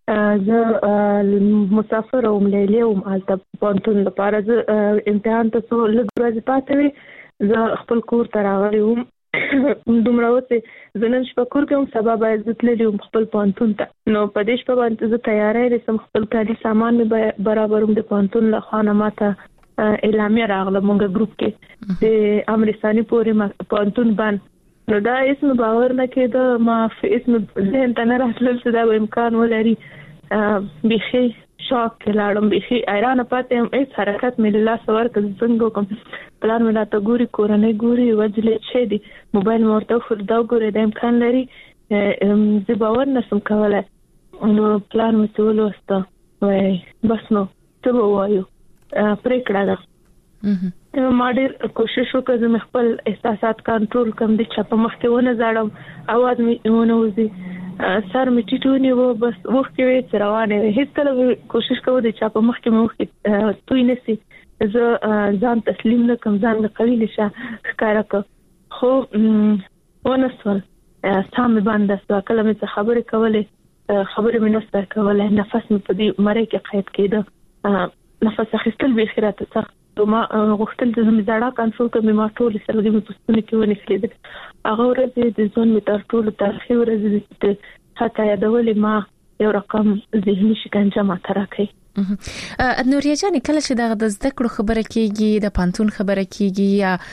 زه مسافر او مليلي او مالته پونتون لپاره زه امتحان ته څو لږ ورځې پاتې وي زه خپل کور ته راغلی وم دومره وڅې زه نن شپه کور کې هم سبا باید زه تللی وم خپل پونتون ته نو په دې شپه باندې زه تیاری لرم خپل کاري سامان مې برابروم د پونتون له خانه ماته اعلامیه راغله مونږ ګروپ کې د امریکاني پورې پونتون باندې نو دا اسم باور نه کېده ما په اسم ذهن ته نه راتلل چې دا امکان ولري بيخي شوک لاړم بيخي ایران پاتې هیڅ حرکت مې له سوار کړ څنګه کوم پلان مې لا ته ګوري کورنۍ ګوري وجلې شه دي موبایل مورته فردا ګوري د امکان لري زه باور نشم کولای نو پلان مې ټول وسته وای بس نو ته وایو پریکړه ده ما ډېر کوشش وکړ چې خپل احساسات کنټرول کړم د چا په مخ کې ونه ځړم اواز مې ونه وځي سر مې ټیټونی و بس وخت کې روانه وي هیڅ کله کوشش کوم د چا په مخ کې مخ توي نسی زه ځان تسلیم نه کوم ځان قوي نشه ښکارا کو خو ونسول سم باندې ستا کله مې خبرې کولې خبرې مې نسته کولې نفس مې په دې مړی کې قید کېده نفس اخیستل به خیرات څخه ما غوښتل د زړه کنټرول کوم ما ټول سره د پښتون کې ونی کړی هغه ورځ د ځون می تر ټولو تاریخي ورځ د حتی یادولې ما یو رقم ذهني شکنجه ما ترکه نوریا جان کله چې د زده کړو خبره کیږي د پانتون خبره کیږي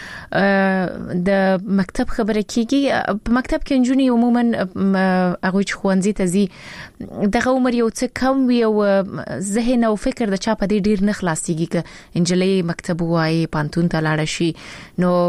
یا د مکتب خبره کیږي په مکتب کې انجونی عموما هغه خوانځي ته زی دغه عمر یو څه کم وي او ذهن او فکر د چا په دې ډیر نه خلاصيږي ک انجلې مکتب وای پانتون ته لاړ شي نو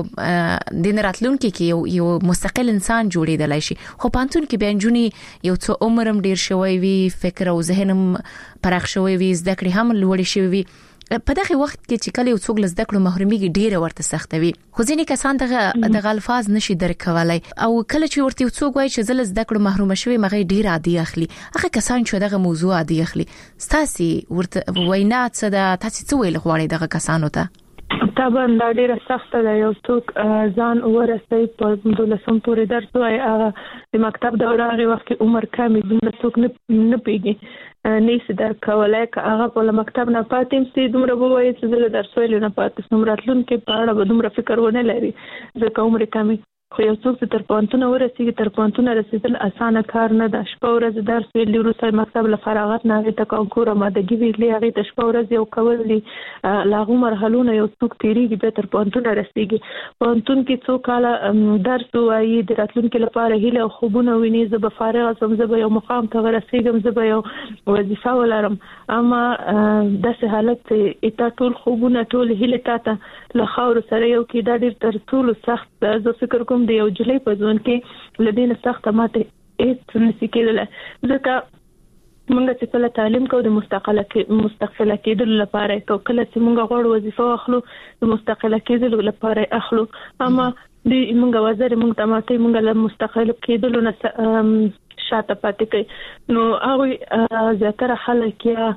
د راتلونکو کې یو مستقل انسان جوړیدلای شي خو پانتون کې به انجونی یو څه عمرم ډیر شوی وي فکر او ذهنم پراخ شوی وي زده کړې هم لوړې شوی وي په دغه وخت کې چې کله یو څوک زده کړو محروميږي ډیره ورته سخت وي خو ځینې کسان دغه الفاظ نشي درک کولای او کله چې ورته یو څوک وایي چې زل زده کړو محروم شوی مغه ډیر عادي اخلي هغه کسان چې دغه موضوع عادي اخلي ستاسي ورته وینا څه ده تاسو څه ویل غواړئ دغه کسانو ته طبعا دا ډیره سخته ده یو څوک ځان ورسوي په 12 پورې درس وای د مکتب دوره هغه وخت کې عمر کم دي څوک نه پیږي نه در کولای که هغه په مکتب نه پاتې سي دومره وایي چې د درس ویل نه پاتې سمراتلون کې پاړه به دومره فکر ونه لري ځکه عمر کم خو یو څوک تر پانتون ورسیږي تر پانتون رسیدل اسانه کار نه ده شپه ورځ درس ویل وروسته مکتب له فراغت نه ته کانکور مادهګي ویلې هغه د شپه ورځ یو کول دي لاغو مرحلونه یو څوک تیریږي به تر پانتون رسیږي پانتون کې څو کاله درس وایي د راتلونکو لپاره هیله او خوبونه ویني زه به فارغ سم زه به یو مقام ته ورسیږم زه به یو وظیفه ولرم اما داسې حالت ایته ټول خوبونه ټول هیله تاته له خاور سره یو کې دا ډیر تر ټولو سخت زه فکر کوم د یو جلې په ځون کې لدین سخت ماته هیڅ نشي کېدل ځکه موږ چې کله تعلیم کوو د مستقله کېدل لپاره کله چې موږ غوړ وظیفه اخلو د مستقله کېدل لپاره اخلو اما د موږ وزیر موږ تماته موږ له مستقله کېدل نه شاته پاتې کوي نو هغه زیاتره خلک یا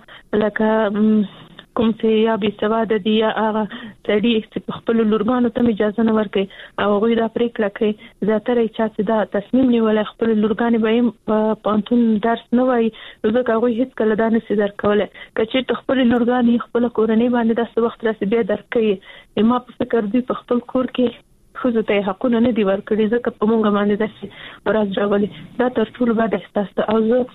لکه کوم چې یا به سواد دي یا هغه سړي چې خپل لورګانو ته اجازه نه ورکړي او هغه دا پریکړه کوي زیاتره چې دا تصمیم نیول خپل لورګانې به پانتون درس نه وای ځکه هغه هیڅ کله دا نشي درکوله کچې خپل لورګانې خپل کورنۍ باندې د وخت راسي به درکې ما په فکر دی په خپل کور کې خو ته حقونه نه دی ورکړي ځکه په مونږ باندې داسې ورځ راغلي دا تر ټولو بد احساس او زه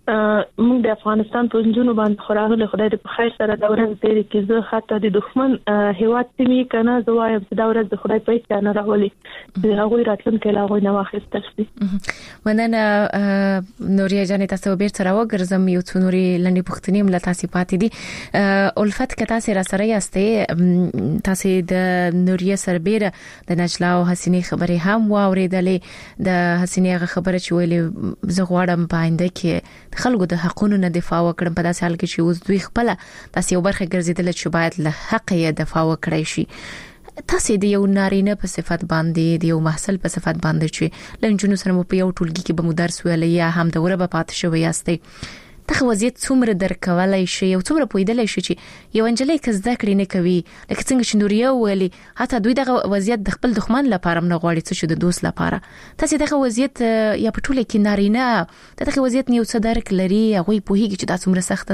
موږ د افغانستان په جنونو باندې خوراغله خدای دې په خیر سره دا ورځ تیرې کې زه حتی د دښمن هیواد تیمې کنه زه وایم چې دا ورځ د خدای په اجازه نه راولي د هغه راتلونکي لا غوښنه واخیستل شي مننه نوریا جان تاسو بیرته راوګرځم یو څو نوري لنډي پښتنې مل تاسو پاتې دي الفت کته سره سره یاستې تاسو د نوریا سربېره د نجلا او حسینې خبرې هم واوریدلې د حسینې خبره چې ویلې زه غواړم پاینده کې خلکو د حقونو نه دفاع وکړم په داسې حال کې چې اوس دوی خپل تاسو یو برخه ګرځیدل چې باید له حق یې دفاع وکړي شي تاسو د یو نارینه په صفت باندې د یو محصل په صفت باندې چې لنجونو سره په یو ټولګي کې به مدرس ویل یا هم د وربه پات شوی یاستئ ته وضعیت څومره درکولای شي او څومره پویدلای شي چې یو انجلې کز ذکر نه کوي لکه څنګه چې نوریا ویلي حتی دوی دغه وضعیت د خپل دښمن لپاره نه غواړي چې د دوست لپاره تاسو دغه وضعیت یا په ټوله کې نارینه دغه وضعیت نه یو څه درک لري هغه پوهیږي چې دا څومره سخت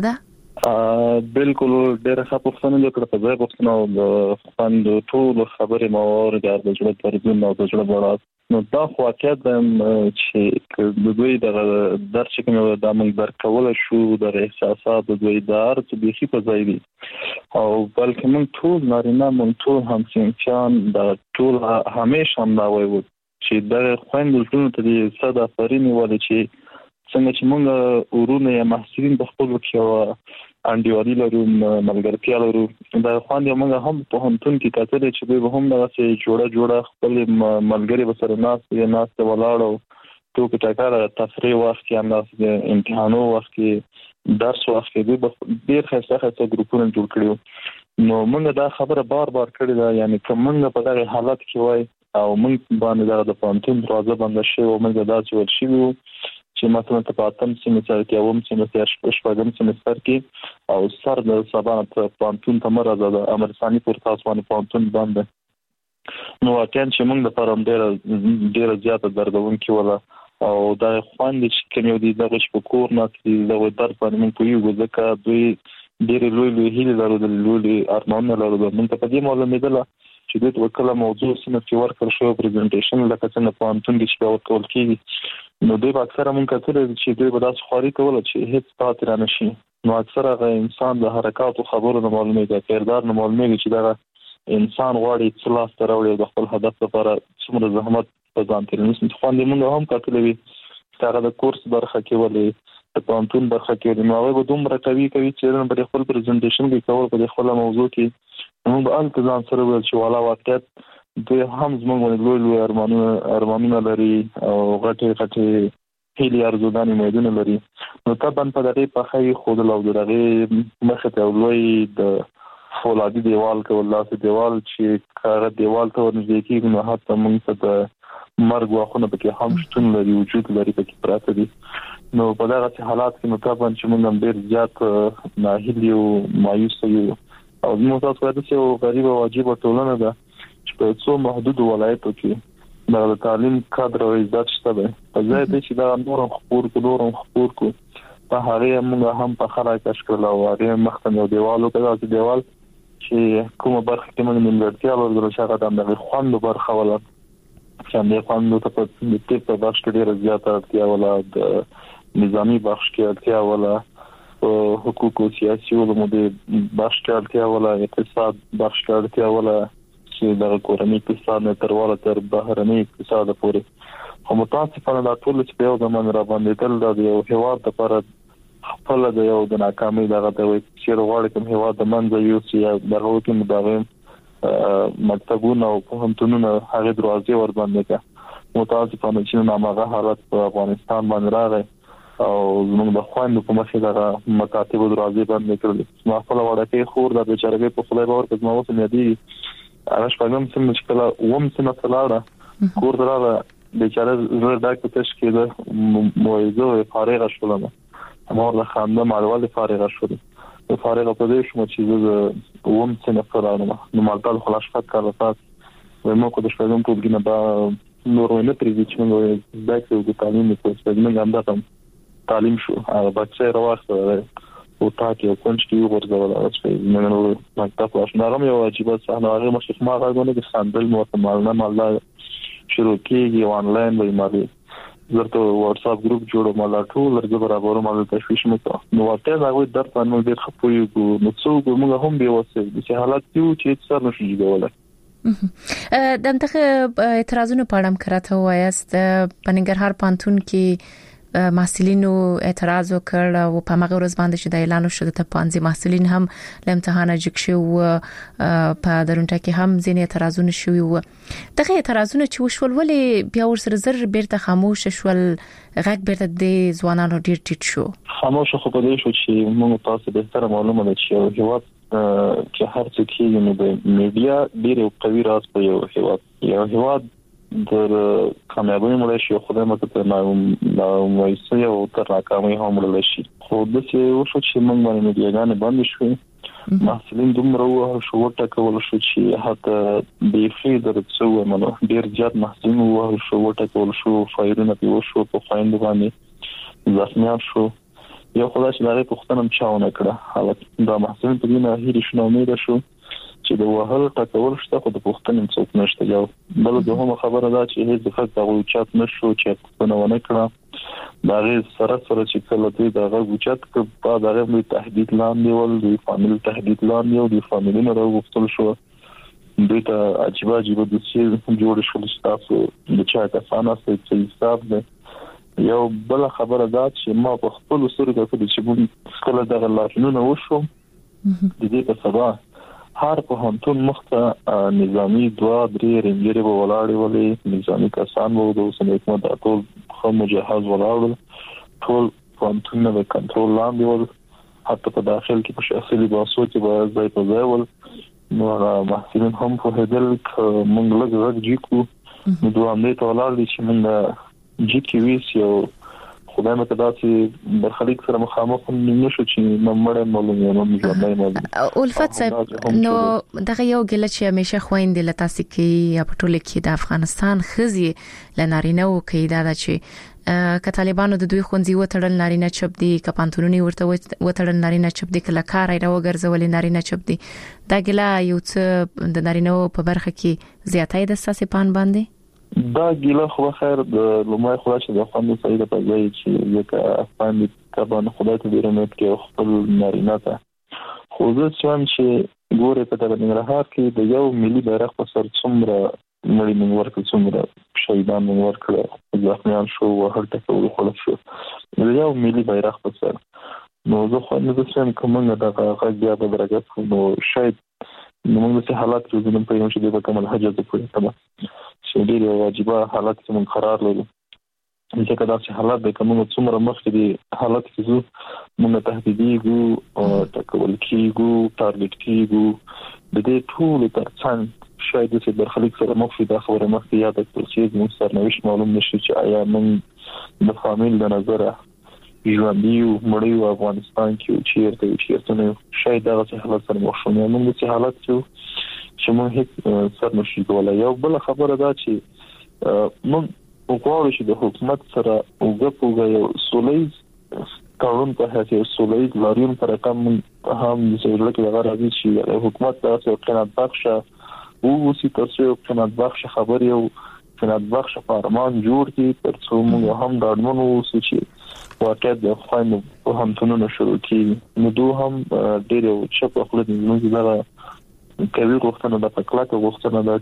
ده بالکل ډېر ښه پوښتنه وکړه په ځای پوښتنه او فند ټول خبرې مور د ارزښت پرځون او د ژوند وړاندې نو دا واقعیت چې د دوی د درس کوم د موږ درکول شو د احساسات د دوی دار چې بيخي په ځای دي او بلکې موږ ټول نارینه موږ ټول هم سنچان د ټول همیشه هم دا وایو چې د خويندو ټول ته د صدا فرینی ول چې څنګه چې موږ ورونه یا محصلین په خپل کې انډیوالي لرو ملګرتیا لرو دا خواندې موږ هم په هنتون کې کتل چې دوی هم دغه جوړه خپل ملګری به سره ناس ولاړو تو کې ټاکاره تفریح وخت کې انداز امتحانو وخت کې درس وخت کې دوی ډېر خاصه ګروپونه جوړ کړو نو موږ دا خبره بار کړې ده یعنی کوم موږ په دغه حالت کې وای او موږ باندې د پانتون دروازه بند شي او موږ دا چې ورشي چې مثلا په پاتم سیمستر کې اوم سیمستر شپږم سیمستر کې او سر د سبا پانتون ته مرزه د امرساني پر تاسو باندې پانتون باندې نو اټن چې موږ د پرم ډېر زیاته دردون کې ولا او دا خواندې چې کوم یو دي دغه په کور نه کې د درد باندې موږ پویو ځکه دوی ډېر لوی هیله لرو د لوی ارمانونه لرو موږ په دې معلومه ده چې د وکړه موضوع سم چې ورکړ شو پریزنټیشن لکه څنګه په پانتون کې چې ورکول کیږي نو دوی اکثره مونږ کتل چې دوی به تاسو خوري کول چې هیڅ پاتې را نشي نو اکثره غو انسان د حرکت او خبرو نه معلومه ده کردار نه معلومه چې دا انسان غواړي چې لاس ته راوړي د خپل هدف لپاره څومره زحمت په ځان تیر نس خو موږ هم کتل وی چې د کورس برخه کې ولې د پانتون برخه کې نو هغه دومره کوي چې د خپل پریزنټیشن کې کول په خپل موضوع کې موږ به التزام سره ول چې والا واقعیت دوی هم زموږ لوی ارمانونه لري او غټي هیلې ارزودانې امیدونه لري نو طبعا په دغه په خې خود لو دغه مخه ته لوی د فولادي دیوال کول لاسه دیوال چې کار دیوال ته ورنږدې کېږي نو حتی موږ ته د مرګ واخونه پکې هم شتون لري وجود لري پکې پراته دي نو په دغه حالات کې نو طبعا چې موږ هم ډېر زیات ناهیلي او مایوس یو او موږ تاسو ته چې غریب او واجب ټولنه ده چې په څو محدود ولایتو کې د تعلیم کادر او عزت شته ده په ځای ته چې دا نورم خپور کو په هغه موږ هم په خلک اشکل او هغه مختنه دیوالو کې دیوال چې کومه برخه کې موږ نیمګړتیا ورغلو چې هغه د خوند برخه ولا چې د خوند ته په دې په بخش کې ډېر زیاته اړتیا ولا د نظامی بخش کې اړتیا ولا حقوق او سیاسي علومو د بخش کې اړتیا ولا اقتصاد بخش کې اړتیا ولا چې د کورنۍ اقتصاد نه تر ولا تر بهرنۍ اقتصاد پورې خو متاسفانه دا ټول چې په یو ځمان را باندې تل د یو هیواد لپاره خپل د یو د ناکامۍ دغه ته وي چې غواړي کوم هیواد د منځ یو چې دغه کې مداوم مکتبونه او پوهنتونونه هغه دروازې ور باندې کا متاسفانه چې نامغه حالت په افغانستان باندې راغی او موږ د خوانو په مخه دغه مکاتب دروازې باندې کړل ما خپل وړاندې خور د بچارګي په خپل باور کې زموږ سم یادي اراش پاګم سم چې کله ووم سم تلاړه کور دراله بچاره زړه ډاک پېښ کېده موعظه فارغ شولم امر له خاندم مالوال فارغ شول فارغ په دې شو چې زه ووم سم تلاړم نو مالتل خلاص فات کارته و مو کو د شپږم ټولګي نه نور نه پریږدي چې موږ دا کې د تعلیم په څیر هم دا تعلیم شو هغه بچي راوخته او تاکي او کوم چې یو ورځول چې نن نو مکتب واش نرم یو واجب صحنه هغه مشق ما غوونه د ساندل نو مالنا مالله شروع کیږي آنلاین وای مالي زرته واتس اپ ګروپ جوړو مالا ټول لږ برابر مال تشویش مکو نو ورته هغه در په نو ډیر خپوي نو څو موږ هم به وسه چې حالت یو چې څر نشي جوړول دمته اعتراضونه پاړم کراته وایست په ننګرهار پانتون کې محصلینو اعتراض وکړ او په هغه ورځ باندې چې د اعلان شوه ته 15 محصلین هم له امتحان جګ شو په درونټه کې هم ځینې اعتراضونه شوي وو دغه اعتراضونه چې وشول ولې بیا ورسره زر بیرته خاموش شول غږ بیرته د ځوانانو ډیر ټیټ شو خاموش خو په دې شو چې موږ تاسو به ستاره معلومه ده چې هیواد چې هر څه کې نو د میډیا ډیر قوي راز په یو هیواد در کامیابی مړ شي خدای مته ته نو وایي او تر راکامي هم مړ شي خو د څه وشو چې موږ باندې میډیاګان باندې شو محصلین دومره وو شو ټکول شو چې حتی د فیدر څو منو ډیر زیات محصلین وو شو ټکول شو فایرونه په شو په خويند باندې زخمیان شو یو خدای چې لري پښتنم چاونه کړه حالت دا محصلین په دې نه هیڅ شنو امید شو چې د وهل ټکول شته خو د پښتنم څوک نشته یو بل د هم خبره ده چې هیڅ فکر دا وچات نشو چې څنګه ونه کړه دا غي سره چې کله دوی دا وچات په دا غي تهدید لاندې ول دوی فامیل تهدید لاندې او دوی فامیل نه راوغفتل شو دوی ته عجیب د څه جوړ شول تاسو د چا کسانه چې حساب ده یو بل خبره ده چې ما په خپل سترګو کې چې موږ خپل دغه لارښوونه وشو د دې په سبا هر په هانتون مخته نظامی 2-3 رنجري به ولاړې ولې نظامی کسان وو د اوسنۍ حکومت ټول خو مجهز ولاړل ټول هانتون د کنټرول لاندې ول حتی په داخل کې په شخصي لباسو کې به ځای په ځای ول نو محصلین هم په هدل موږ لږ جیکو نو دوه امنیت ولاړ دي چې موږ جیکی ویس یو خدای مته داسې د خلیق سره مخامخ نشو چې نمبر معلومه نو ځای معلومه الفت صاحب نو دغه یو ګل چې همیشه خويندې لتاسې کې یا په ټوله کې د افغانستان خزي لنارینه او کې دا چې ک طالبانو د دوی خونځي وټړل نارینه چپ دي ک پانتونونی ورته وټړل نارینه چپ دي کله کار ایرو ګرځول نارینه چپ دي دا ګلا یو څه د نارینه په برخه کې زیاتای د ساسې پان باندې دا ګیله خو خیر د لومای خو چې د خپل سید په ځای چې ځکه افغان کبان خدای ته ډیر امید کې خپل نارینه ته خو زه چې ګوره په دغه ننګرهار کې د یو ملي بیرغ په سر څومره مړی موږ ورکړ څومره شهیدان موږ ورکړ ځخمیان شو هر ټکو خلک شو د یو ملي بیرغ په سر نو زه خو نه ځم کومه دغه غږ به درګه نو شاید موږ څه حالات روزنه په یوه چې د کومل حاجت په تمه چې ډېر واجبہ حالات کې موږ قرار لرو ځکه دا چې حالات د کومو څومره مخکې دي حالات کې زو موږ تهدیدیږو او تکول کیږو ټارګټ کیږو د دې ټول ترڅنګ شاید چې د خلیق سره مخفي د خبره مخکې یاد کړل چې موږ سرنوشت معلوم نشي چې آیا موږ د فامیل د نظره ژوندیو مړیو افغانستان کې چیرته نه شاید دا چې حالات سره مخ شو موږ چې حالات چې موږ هیڅ سر نشي کولای یو بل خبره ده چې موږ وګورو چې د حکومت سره وګپوګا یو سولېز قانون په هڅه سولېز لاریم پر کم هم چې لکه هغه راځي چې حکومت تاسو قناعت بخشه او چې تاسو قناعت بخشه خبر یو قناعت بخشه فرمان جوړ کی تر څو موږ هم داړمنو چې واقعیت د خپل په همتونو شروع کی نو دوه هم ډېر چپ خپل موږ دا کوي غوښتنه د پکلاکه غوښتنه ده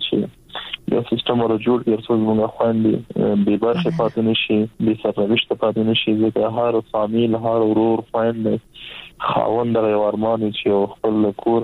چې یو سیستم ور جوړ کړي چې موږ خوندې به برخه پاتې نشي به سرنوشت پاتې نشي ځکه هر فامیل هر ورور خويند خاوند د ورمان چې خپل کور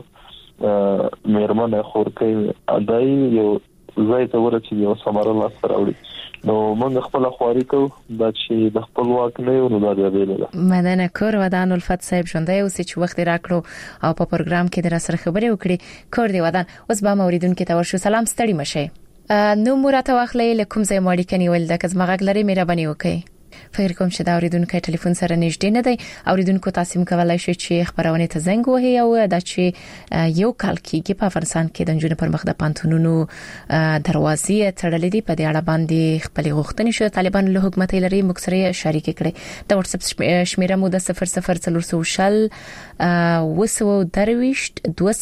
مېرمنه خور کوي ادای یو ځای ته ورته یو سماره لاس راوړي نو موږ خپل خواري کوو دا چې د خپل واک نه یو نو دا دی مدنه کور ودان الفت صاحب ژوندۍ اوس چې وخت راکړو او په پروګرام کې در سره خبرې وکړي کور دی ودان اوس به موریدونکو ته ورشو سلام ستړي مشه نو مراته واخلې لکم زې ماړی کني ول د کز مغاګ لري مهرباني وکړي فکر کوم چې دا اوریدونکو ټلیفون سره نږدې نه دی اوریدونکو تاسو کولای شئ چې خبرونه ته زنګ وهي او دا چې یو کال کې په افغانستان کې د جنونو پر مخ د پانتونونو دروازې تړلې دي په دې اړه باندې خپل غوښتنې شو طالبان له حکومت لري مکسره شریک کړي د واتس اپ شمیره مو د 00400 وسو درويشت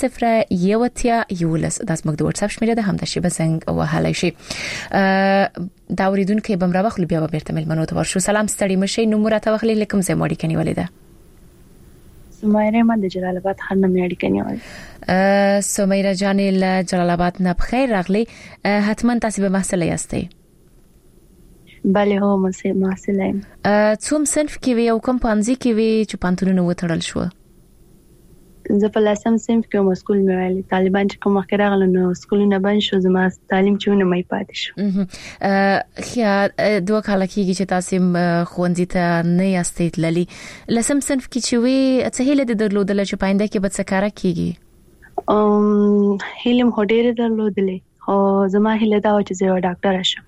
2011 یولس د اسمک د واتس اپ شمیره د همدشي بسنګ وهلای شي دا اوریدونکو به مراوخ بیا به بیرته ملمنو ته ورشو سلام ستړي مشه نو مراته واخلې لکم زې ماړی کني ولیدا سمیره من د جلال آباد خانم ماړی کني ول سمیره جان له جلال آباد نه بخیر راغلی حتما تاسو به محصله یاستئ بله هو محصله یم څوم صنف کې وی او کوم پانځي کې وی چې پانتونونه وټړل شو زه په لاسم صنف کې مسکول مې ویلي طالبان چې کوم مخکې راغله نو سکولونه بند شو زما تعلیم چونه مې پاتې شو خیا دوه کال کېږي چې تاسو خوندې ته نه یاستئ تللی لاسم صنف کې چې وی څه هیله د درلودل چې پاینده کې به څه کار کیږي هیلم هډېره درلودلې او زما هیله دا و چې زه ډاکټر شم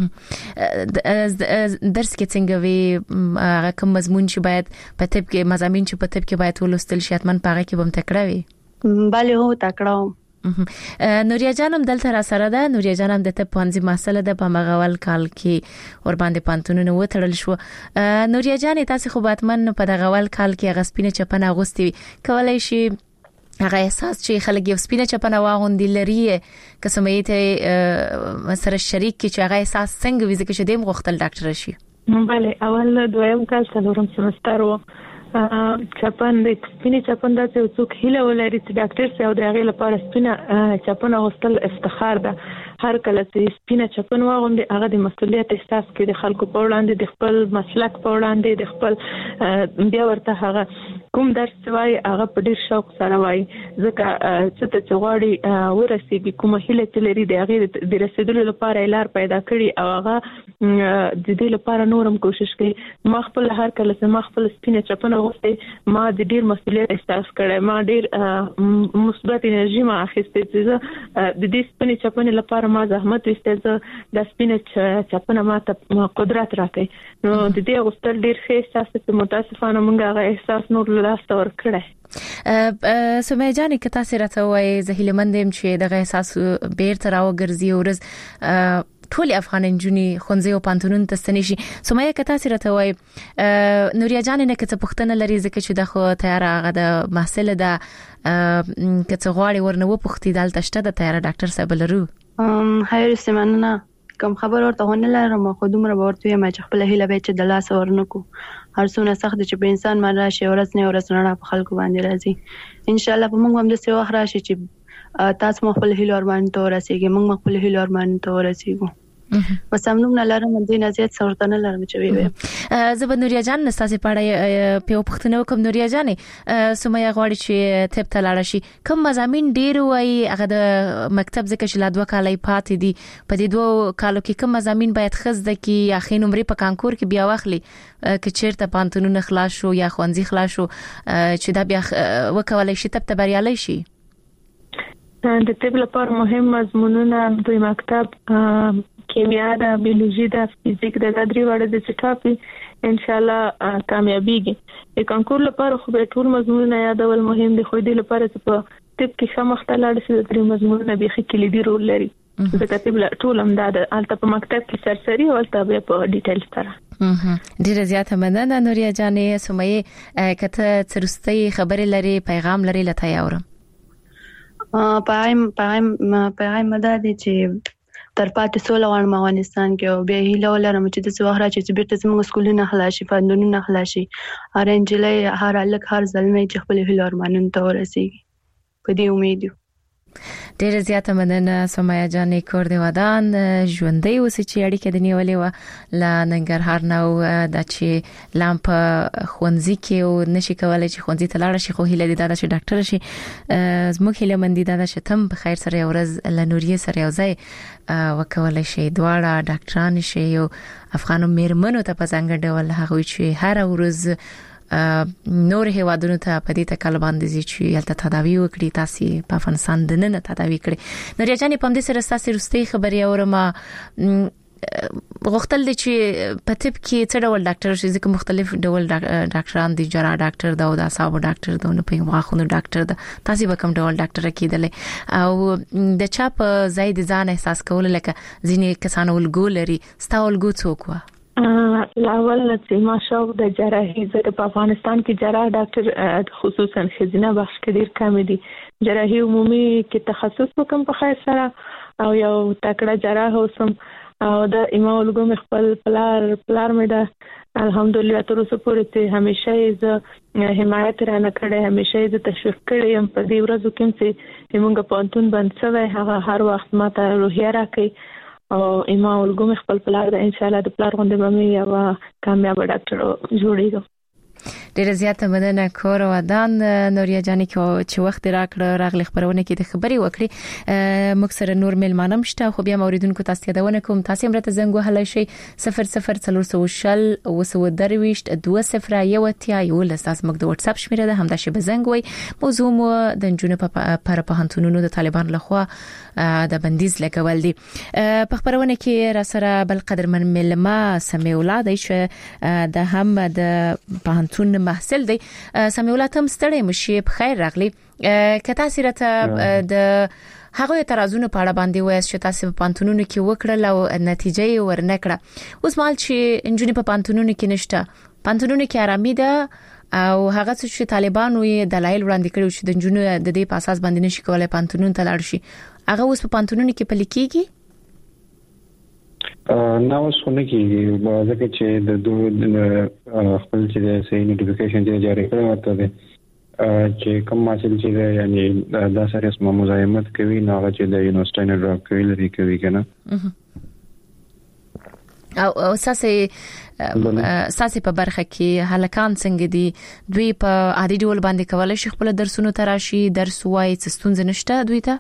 درس کې څنګه وی هغه کوم مضمون چې باید په طب کې مضامین چې په طب کې باید ولوستل شي اتمن پاره کې بم تکړه بله هو تکړه نوریا جانم دلته را سره ده نوریا جانم د ته پانځي مسله ده په مغول کال کې ور باندې پانتونونه وټړل شو نوریا جان تاسو خو باتمن په دغه ول کال کې غسپینه چپنه اغوستي کولای شي هغه احساس چې خلک یو سپینه چپنه واغوندي لري که سمېته سره شریک چې هغه احساس څنګه وي ځکه چې دیم غوښتل ډاکټر شي بله اول دویم کال څلورم سمستر و چپن د سپینه چپن د څوک هیله ولري چې ډاکټر سي او د هغه لپاره سپینه چپن غوښتل افتخار ده هر کله چې سپینه چپن واغوندي هغه د مسؤلیت احساس کوي د خلکو په وړاندې د خپل مسلک په وړاندې د خپل بیا ورته هغه کوم درس وای هغه په ډیر شوق سره وای ځکه چې ته غواړي ورسېږي کومه هیله تلري د هغه د رسیدلو لپاره لار پیدا کړي او هغه د دې لپاره نورم کوشش کوي ما خپل هر کله چې ما خپل سپینه چپن واغوندي ما د ډیر مسؤلیت احساس کړی ما ډیر مثبت انرژي ما اخیستې چې د دې سپینې چپنې لپاره ما زحمت وستې د سپینې چپنه ما ته قدرت راکړي نو د دې غوښتل ډیر ښه احساس ته متاسفانه مونږ هغه احساس نور لاس ور کړی سمیه جان که تاسو راته وایي زه هیله مندم چې دغه احساس بیرته راوګرځي ورځ ټول افغان جنونی خونځي او پانتونون ته ستنشي سمیه که تاسو راته وایي نوریا جان نه کته پښتنه لري ځکه چې د خو تیار هغه د محصل د کته غواړي ورنه و پښتي دالته شته د تیار ډاکټر صاحب لرو هاي سمانه کوم خبر ورته ونه لرم خو دومره ورته ما چې خپل هیله به چې د لاس ورنکو هر څونه سخت چې په انسان باندې راشي ورځ نه ورځ نه په خلکو باندې راځي ان شاء الله په موږ هم د څه وخت راشي چې تاسو خپل هیله ارمان ته ورسیږئ موږ خپل هیله ارمان ته ورسیږو بس موږ نه لرم د نزيات سورتنه لرم چې وي زه به نوریا جان نستاسي پاړه په پښتنو کوم نوریا جانې سمیه غواړي چې تپ ته لاړ شي کوم مضامین ډیر وای هغه د مکتب ځکه چې لا 2 کالای پاتې دي په دې 2 کالو کې کوم مضامین باید خزده کې اخی نمرې په کانکور کې بیا واخلي چې چیرته پانتونونه خلاص شو یا خوانزي خلاص شو چې دا بیا وکولای شي تپ ته بریالي شي د طب لپاره مهم مضمونونه د مکتب کیمیا د بیولوژي د فزیک د درې وړه د چټاپي ان شاء الله کامیابیږي د کانکور لپاره خو به ټول مضمونونه یادول مهم دي خو د لپاره چې په طب کې خامخته لاړ شي د درې مضمونونه به کلیدي رول لري ځکه طب ټول هم د الته په مکتب کې سرسري او الته په ډیټیل سره ډیره زیاته مننه نوریا جانې سمیه کته ترستي خبرې لري پیغام لري لته یاورم پیغام مدد چې تر پاتې سوله غواړم افغانستان کې او به هیله ولرم چې د څو وخت راځي چې بیرته زموږ سکولونه خلاص شي فندونونه خلاص شي هر انجلۍ هر الک هر زلمې چې خپل هیله ارمانونه ته ورسیږي په دې امید ډیره زیاته مننه سمیه جانې کور دی ودان ژوندۍ اوسې چې اړیکه د نیولې و لا ننګرهار نو د چې لامپ خونځي کې او نشي کولای چې خونځي ته لاړ شي خو هیله دي دا چې ډاکټر شي زموږ هیله مندي دا چې تم په خیر سره ورځ لنوري سره یو ځای وکولای شي دواړه ډاکټران شي یو افغانو میرمنو ته په څنګه ډول هغه چې هر ورځ نور هیوادونو ته په دې تکل باندې چې یلته تداوی وکړي تاسو په افغانستان د نن تداوی کړي نوریا جانې په دې سره تاسو رستي خبري اورم غوښتل دي چې په طب کې څه ډول ډاکټر شي ځکه مختلف ډول ډاکټران دي جراح ډاکټر دا او د اعصاب ډاکټر دا نو په واخونو ډاکټر دا تاسو به کوم ډول ډاکټر کېدل او د چا په ځای د ځان احساس کول لکه ځینې کسانو ولګول لري ستاول ګو څوک و اول چې ما شوق د جراحي زه په افغانستان کې جراح ډاکټر خصوصا خزینه بخش کې ډیر کم دي جراحي عمومي کې تخصص وکم په خیر سره او یو تکړه جراح اوسم او د امام الګوم خپل پلار مې دا الحمدلله تر اوسه پورې ته همیشه ز حمایت را نه کړې همیشه ز تشویق کړې هم په دې ورځو کې چې موږ په انتون باندې سوي هغه هر وخت ماته روحیه راکړي او امام الګوم خپل پلار د ان شاء الله د پلار غونډه باندې یو کامیاب ډاکټر جوړیږي ډیره زیاته مننه کور ودان نوریا جانې چې وخت راکړه راغلی خبرونه کې د خبري وکړي مکسر نور ملمانم شته خو بیا موریدونکو تاسو یادونه کوم تاسو مرته زنګ وهلای شي 00400 وسودرويشت 2011 تاسو موږ د واتس اپ شمیره ده همدا شی بزنګ وای موضوع مو د جنونو پر پهنټونونو د طالبان لخوا د بندیز لګول دي په خبرونه کې را سره بل قدرمن ملما سمي اولاد چې د هم د پهنټون محصل دی سمي اولاد هم ستړي مشي په خیر راغلي کته سیرته د هغه ترازونه په اړه باندې وایي چې تاسو په پانتونونو کې وکړل او نتیجې ورنکړه اوس مال چې انجونی په پانتونونو کې نشته پانتونونو کې آرامي ده او هغه چې طالبانو یې دلایل وړاندې کړو چې د انجونو د دې په اساس باندې نشي کولای پانتونونو ته لاړ شي هغه اوس په پانتونونو کې پلي کیږي نو څونه کیږي ځکه چې د خپل چې سي نوټیفیکیشن جاری کړو ورته چې کوم محصل چې یعنی دا سره اسمه مزاحمت کوي نو هغه چې د یونیورسيټي نه ډراپ کوي لري کوي کنه او ساسي په برخه کې هلکان څنګه دي دوی په عادي ډول باندې کولای شي خپل درسونه تراشي درس وایي څه ستونزه نشته دوی ته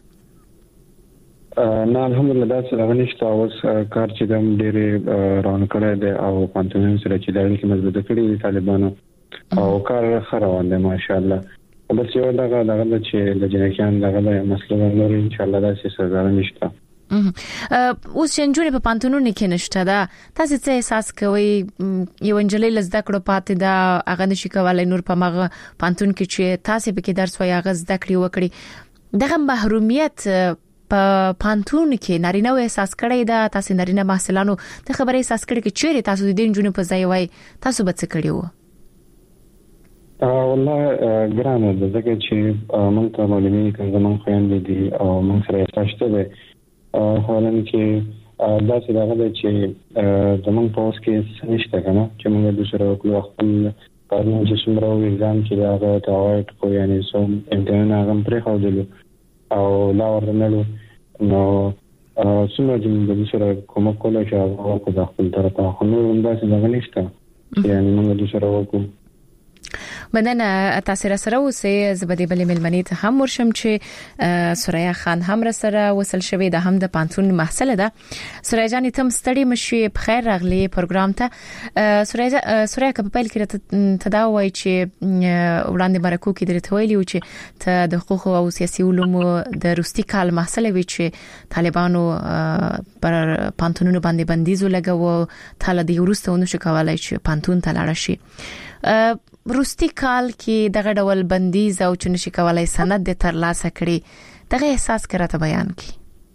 نه الحمدلله دا څه نشته اوس کار چې کوم ډېر روان کړی دی او پانتون سره چې دا کې مضبوط کړی دي طالبانو او کار خروان دی ماشاءالله بس یو دغه چې د جنکیان دغه مسله نور ان شاء الله دا څه سزا نشته اوس چې په پانتونونو کې نشته دا تاسو څه احساس کوئ یو انجلۍ لزده کړو پاتې دا هغه نشي کولای نور په مغه پانتون کې چې تاسو به کې درس وایي هغه زده کړی وکړي دغه محرومیت په پانتون کې نارینه و احساس کړی دا تاسو نارینه محصلانو د خبرې احساس کړی چې چیرې تاسو د دین جنونو په ځای وای تاسو به څه کړی وو والله ګرانه د ځکه چې موږ ته معلومي کوم زمون خويندې دي او موږ سره احساس شته حالان کې دا څه دغه چې زمون په اوس کې نشته کنه چې موږ د سره خپل قانون چې څومره ویزان کې هغه تاوایټ کو یعنی سم امتحان هغه پرې خو دلو او لا ورنلو نو څومره چې د سره کوم کوله چې هغه کو د خپل طرفه خو نور هم دا څه دغه نشته یعنی موږ د سره وکړو مننه تاسو سره اوسئ زبدي بل ملمنی ته هم ورشم چې سوریا خان هم سره وصل شوې د هم د پانتون محصله ده سوریا جان تم ستړي مشي په خیر راغلي پروګرام ته سوریا په پیل کې تداوي چې وړاندې مرکو کې درته ویلي و چې ته د حقوق او سیاسي علومو د روستي کال محصله وی چې طالبانو پر پانتونونو باندې بندیز لګاو تاله دی ورسته ونشو کولای چې پانتون ته لاړ شي روستي کال کې دغه ډول بندیز او چې نشي کولای سند د ترلاسه کړي دغه احساس کړه بیان کی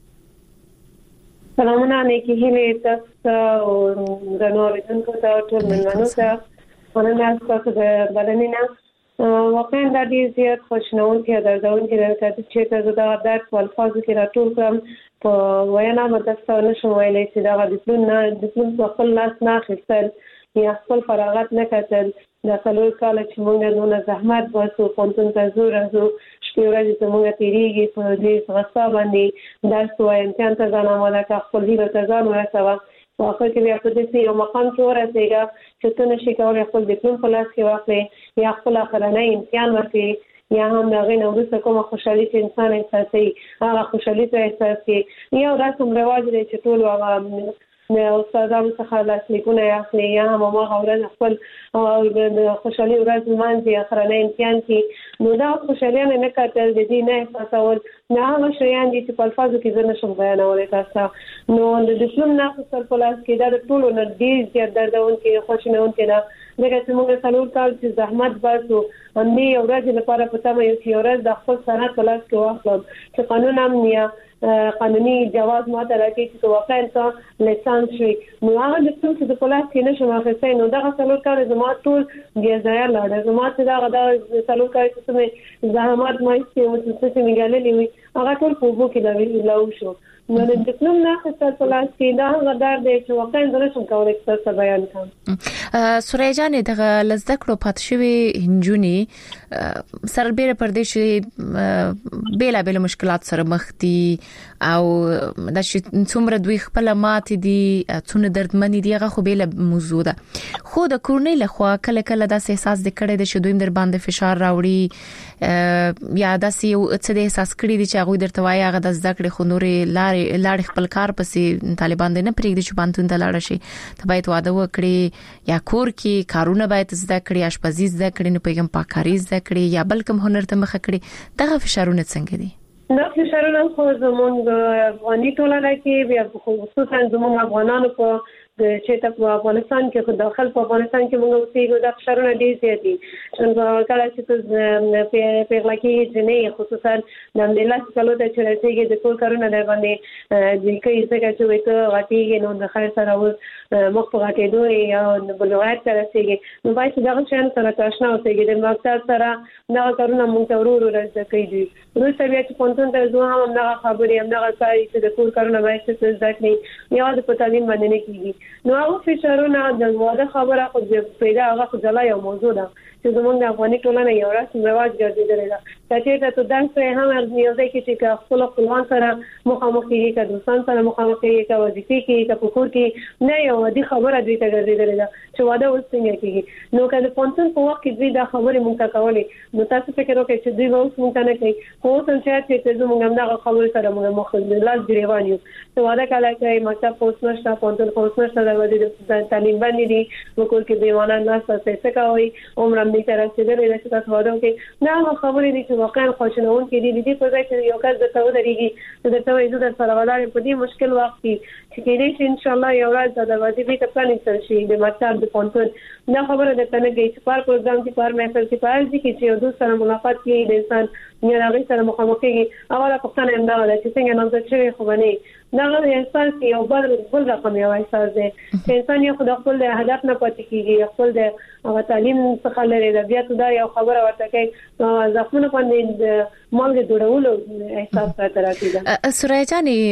سلامونه نیکی هیله تاسو او د نوریدونکو ته ټول مننه مننه تاسو د بلنینا واقعا د دې زیات خوشنون کې درځون کې راځي چې تاسو دا درس والفاظ کې راټول کوم په وینا مدرسه نشو ویلای چې دا د ډیپلوم په خپل لاس نه اخیستل یا خپل فراغت نه کتل د څلور کال چې موږ دونه زحمت واسو پونتون ته زور ازو شپې ورځې ته موږ تیریږي په دې غصه باندې درس وایم امتحان ته ځان اماده کړ خپل هیله ته ځان ورسوه په اخر کې بیا په دې یو مقام کې ورسېږه چې ته نشې کولی خپل ډیپلوم په لاس کې واخلې یا خپل اخرنی امتحان ورکړې یا هم د هغې نه وروسته کومه خوشحالي چې انسان احساسوي هغه خوشحالي ته احساس کړي یو رسم رواج دی چې ټول هغه استادانو څخه لاسلیکونه اخلي یا هم هغه ورځ خپل د خوشحالي ورځ لمانځي اخرنی امتحان کې نو دا خوشحالي نه کتل د دې نه احساسول نه هغه شیان دي چې په الفاظو کې زه نشم بیانولی تاسو نو د ډیپلوم نه اخیستل په لاس کې دا د ټولو نه ډېر زیات دردونکي خوشنونکي ده ځکه چې موږ څلور کال چې زحمت باسو همدې یو ورځ لپاره په تمه یو چې یو ورځ د خپل سند په لاس کې واخلم چې قانون امنیه قانوني جواز ماته راکړي چې واقعا ته لیسانس شي نو هغه د څه چې د پولیس کې نشم اخیستای نو دغه څلور کال زما ټول بیا ځای لاړ زما چې دا څلور کال چې مې زحمت مې چې میګالې وي هغه ټول په وګو کې لاو شو نو د ډیپلوم نه اخیستل په لاس کې دا غدار دی چې واقعا زه نشم کولی چې تاسو بیان کړم سوریا جان دغه لزده کړو پات شوی هنجونی سربېره پردیش بیلا بیل مشکلات سره مخ دي او د څومره دوی خپل مات دي څونه دردمن دي هغه خو بیل موضوع ده خو د کورنۍ لخوا کله کله د احساس د کړي د شدویم در باندې فشار راوړي یا د سی څه د احساس کړي دي چې هغه درته وایي هغه د زده کړې خو نورې لاړ خپل کار پسې طالبان نه پرېږدي چې پانتون ته لاړ شي ته باید واده وکړي یا کور کې کارونه باید زده کړي اشپزي زده کړي نه پیغام پاکاري زده کړي یا بل کوم هنر ته مخ کړي دغه فشارونه څنګه دي دا فشارونه خو زموږ افغاني ټولنه کې بیا خصوصا زموږ افغانانو په چې په افغانستان کې خو داخل په افغانستان کې موږ اوسېږو دا فشارونه ډېر زیات دي چې کله چې په پیغله کې جنې خصوصا د ملت کلو ته چې راځي د ټول کارونه در باندې د کې څنګه چې وي ته غټيږي نو د خیر سره مخ په غټېدو یا د بلوغت سره رسېږي نو باید دا شان سره تاسو اوسېږي د مقصد سره دا کارونه موږ ته ورور راځي کوي نو سبیا چې پونتون ته زه هم نه خبرې هم نه کاری چې د ټول کارونه باید څه ځکه یا د پټالین باندې نه کیږي نو هغه فشارونه د واده خبره خو پیدا هغه ځلا یو موضوع ده چې زمونږ د افغاني ټولنې یو رسم رواج ګرځیدلی ده چې ته درس هم یو ځای کې چې خپل خپلوان سره مخامخ کېږي که دوستان سره مخامخ کېږي که وظیفې کې که په کور کې نه یو عادي خبره دوی ته ګرځېدلې ده چې واده اوس څنګه کېږي نو که د پونتون په وخت کې دوی دا خبرې مونږ ته کولې نو تاسو فکر وکړئ چې دوی اوس مونږ ته نه کوي خو اوس هم چې زمونږ همدغه خبرې سره مونږ مخ لاس ګرېوان یو چې واده کله کوي مکتب خو اوس نشته پونتون خو اوس نشته دروازې د تعلیم باندې دي په کور کې دیوانه ناسته څه کوي عمر هم دې ته رسېدلی ده چې تاسو واده وکړئ دا هغه خبرې دي چې واقعا خوشنونکې دي د دې په ځای چې یو کس درته ودرېږي نو درته وایي زه در سره ولاړ یم په دې مشکل وخت کې چې کېدای شي انشاءالله یو ورځ د دروازې بېرته پرانېستل شي د مکتب د پوهنتون دا خبره درته نه کوي چې په هر پروګرام کې په هر محفل کې په هر ځای کې چې یو دوست سره ملاقات کوي د انسان یا د هغې سره مخامخ کېږي اوله پوښتنه همدغه ده چې څنګه نامزد شوی خو به نه یې دغه احساس یو بل رقم یو احساس دی چې انسان یو خو د خپل د هدف نه پاتې کېږي خپل د هغه تعلیم څخه لرې ده بیا ته دا یو خبره ورته کوي زخمونه باندې د مالګې دوړولو احساس راته راکېده سوریا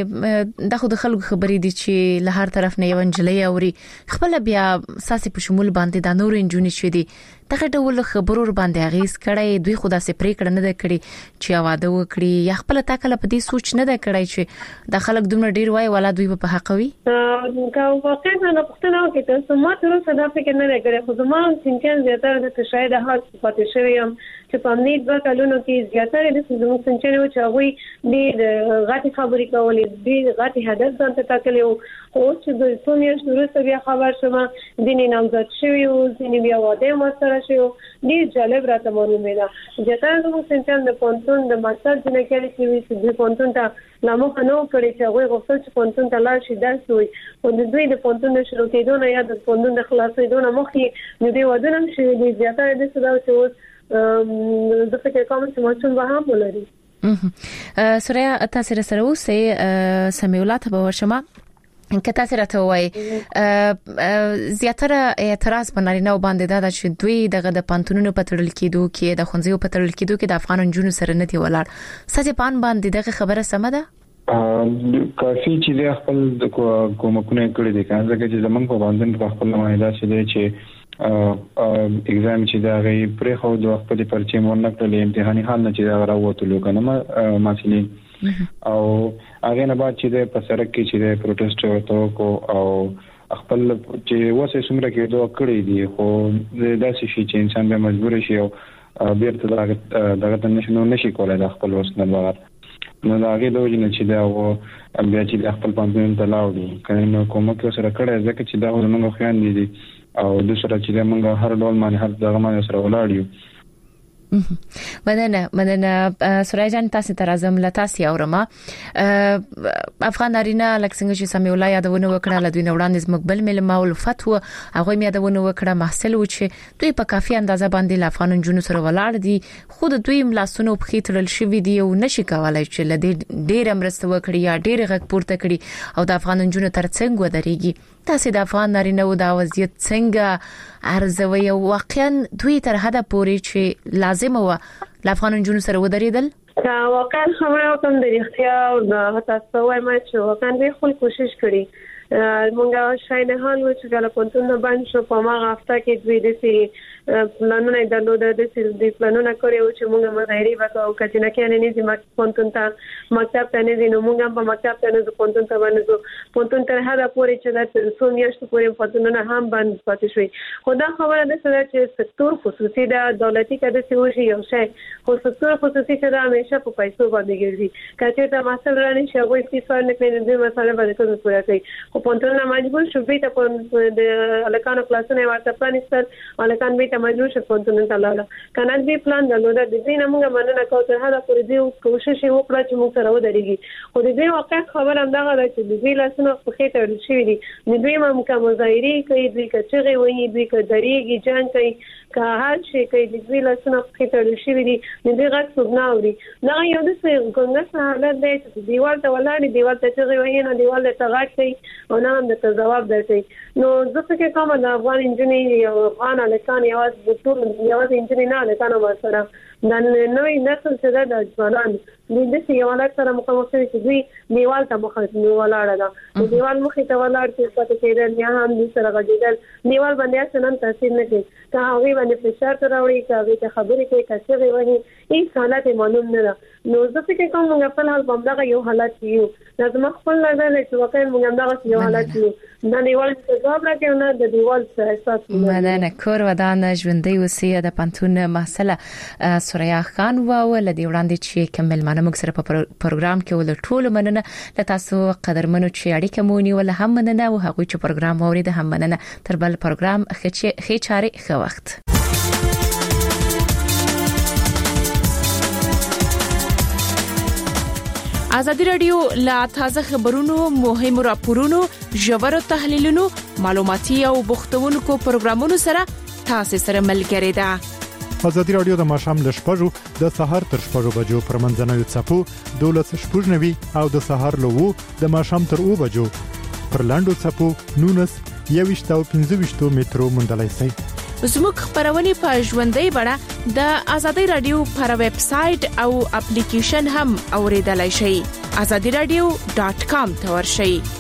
جانې دا خو د خلکو خبرې دي چې له هر طرف نه یو نجلۍ اوري خپل بیا ساسي په شمول باندې د نور انجونې شوې دي دغه ډول خبرو باندې اغیز کړي دوی خدا سي پریکړه نه ده کړې چې واده وکړي یا خپل تاکل په دې سوچ نه ده کړی چې د خلک دومره ډیر وای ولا دوی په حق وي کا واقعا نه پښتنه کې تاسو ما تر اوسه دا فکر نه لري خو زما څنګه زیاتره د شاید هغه پاتې شوی هم چې په امنیت په کلونو کې زیاتره د زموږ څنګه چې هغه د غاټي خبرې کولې د غاټي هدف ځان ته ټاکلی او چې د سومیش وروسته بیا خبر شوم د نامزد شوی او د بیا واده مسره شو ډیر جالب راته معلومه ده زیاتره زموږ څنګه د پونتون د مقصد نه کېږي چې د پونتون ته لامو خنو کړی چې هغه غوښتل چې پونتون ته لاړ شي درس وي او د دوی د پونتون د شروع کېدو نه یا د پونتون د خلاصېدو نه مخکې نو د ودونم شي د زیاتره د څه دا چې د فکر کوم چې ماشوم به هم ولري سوریا تاسو سره اوسې سمیولات به ورشمه که تاسو راته وای زیاتره اعتراض په نارینه باندې دا چې دوی دغه د پانتونونو په تړل کېدو کې د خونځیو په تړل کېدو کې د افغان جنونو سره نه دی ولاړ سچ پان باندې دغه خبره سم ده کافي چې د خپل کومکونه کړی دي کنه ځکه چې زمونږ په باندې په خپل معاهده چې اگزام چې دا غي پرې خو د خپل پرچې مونږ کړل امتحاني حال نه چې دا راوته کنه مسلې او هغه نه بعد چې د پسرک کې چې د پروتست وته او خپل چې وسه سمره کې دوه کړی دي خو داسې شي چې انسان به مجبور شي او بیرته دغه نشو نشي کولای د خپل وسنه بغیر نو دا هغه د وجنه چې دا او بیا چې خپل پانځون ته لاوړي کنه کومک سره کړی ځکه چې دا موږ خوان دي او د سره چې موږ هر ډول باندې هر دغه باندې سره ولاړ مننه سوریا جان تاسو ته راځم لتاسي اورما افغان نارینه لکسنګ چې سمي ولای یادونه وکړه لدوی نوړاندې مقبل مل ماول فتو هغه می یادونه وکړه محصل و چې دوی په کافي اندازه باندې افغان جنونو سره ولاړ دي خود دوی ملاسونو په خېترل شوې دي او نشي کولای چې لدې ډېر امرسته وکړي یا ډېر غږ پورته کړي او د افغان جنونو ترڅنګ ودرېږي تاسو د افغان نارینه او د وضعیت څنګه ارزوي او واقعا دوی تر هدا پوري چې لازم و افغان جنونو سره ودرېدل واقعا خبره کوم د اختیا او د تاسو وایم چې واقعا به خپل کوشش کړي مونږه شاید حال و چې کله پونتون باندې شو په ما هفته کې دوی د پلانونه درلود د پلانونه کړو چې مونږه مظاهره وکړو کله نه کې نه دي پونتون ته مکتب ته نه دي نو مونږه په مکتب ته نه پونتون ته باندې پونتون ته هدا پورې چې د څو میاشتو پورې پونتونونه هم باندې پاتې شوی خدا خبره ده چې سکتور خصوصي د دولتي کده سی وشي یو شی خو سکتور خصوصي چې دا همیشه په پیسو باندې ګرځي کله چې مسله رانه شي هغه استفاده نه کوي د مسله باندې کوم پوره کوي پونتون مجبور شو بیت په د الکانو کلاسونه ورته پلانستل الکان بیت مجبور شو پونتون ته لاړه کنه دې پلان درلود د دې نه موږ مننه کوو تر هغه پورې دې کوشش وکړه چې موږ سره ودرېږي خو دې واقع خبر هم دغه چې دې لاسونه په خېټه ورشي دي دې هم کوم مظاهره کوي دې کچغه وایي دې کډریږي جان کوي که هر شي کوي دې لاسونه په خېټه ورشي دي دې غږ سګناوري دا یو د څه څنګه حالت دی چې دیوال ته ولاړ دیوال ته چغه وایي نه دیوال ته غږ کوي او نه هم د جواب درکړي نو زه فکر کوم د افغان انجینری او افغان الکان یواز د ټول یواز انجینری نه الکان سره د نوې نسل چې د ځوانان د سیاست سره مخامخ شي چې دوی دیوال ته مخامخ ولاړ ده دیوال مخې ته ولاړ چې پاتې کېدل یا هم د سره غږیدل دیوال باندې څنګه تاثیر نه کوي که هغه باندې فشار راوړي که هغه خبرې کوي که څه وایي هیڅ حالت معلوم نه ده نو زه فکر کوم موږ خپل حال باندې یو حالت یو لازم خپل نظر چې واقعا موږ همدغه یو حالت یو د دیوال څخه جواب راکړو نه د دیوال څخه احساس مننه کور ودان ژوندۍ وسیه د پانتون مسله سوریا خان ول دی وړاندې چې کمل مانه موږ سره په پروګرام کې ول ټول مننه ل تاسو قدرمنو چې اړیکه مونی ول هم مننه او هغه چې پروګرام اورید هم مننه تر بل پروګرام خې چاري خو وخت ازادي رادیو لا تازه خبرونو مهمو راپورونو ژور تحلیلونو معلوماتي او بوختونکو پروګرامونو سره تاسو سره ملګری ده ازادي رادیو د ماشام ل شپږو د سحر تر شپږو بجو پر منځنوي چپو 12:90 او د سحر له 2 د ماشام تر 2 بجو پر لاندو چپو 19 او 15 مترو مندلای سي زموږ خبرونه په ژوندۍ بڼه د ازادي رادیو پر ویب سټ او اپلیکیشن هم اوریدلای شئ azadiradio.com ته ورشئ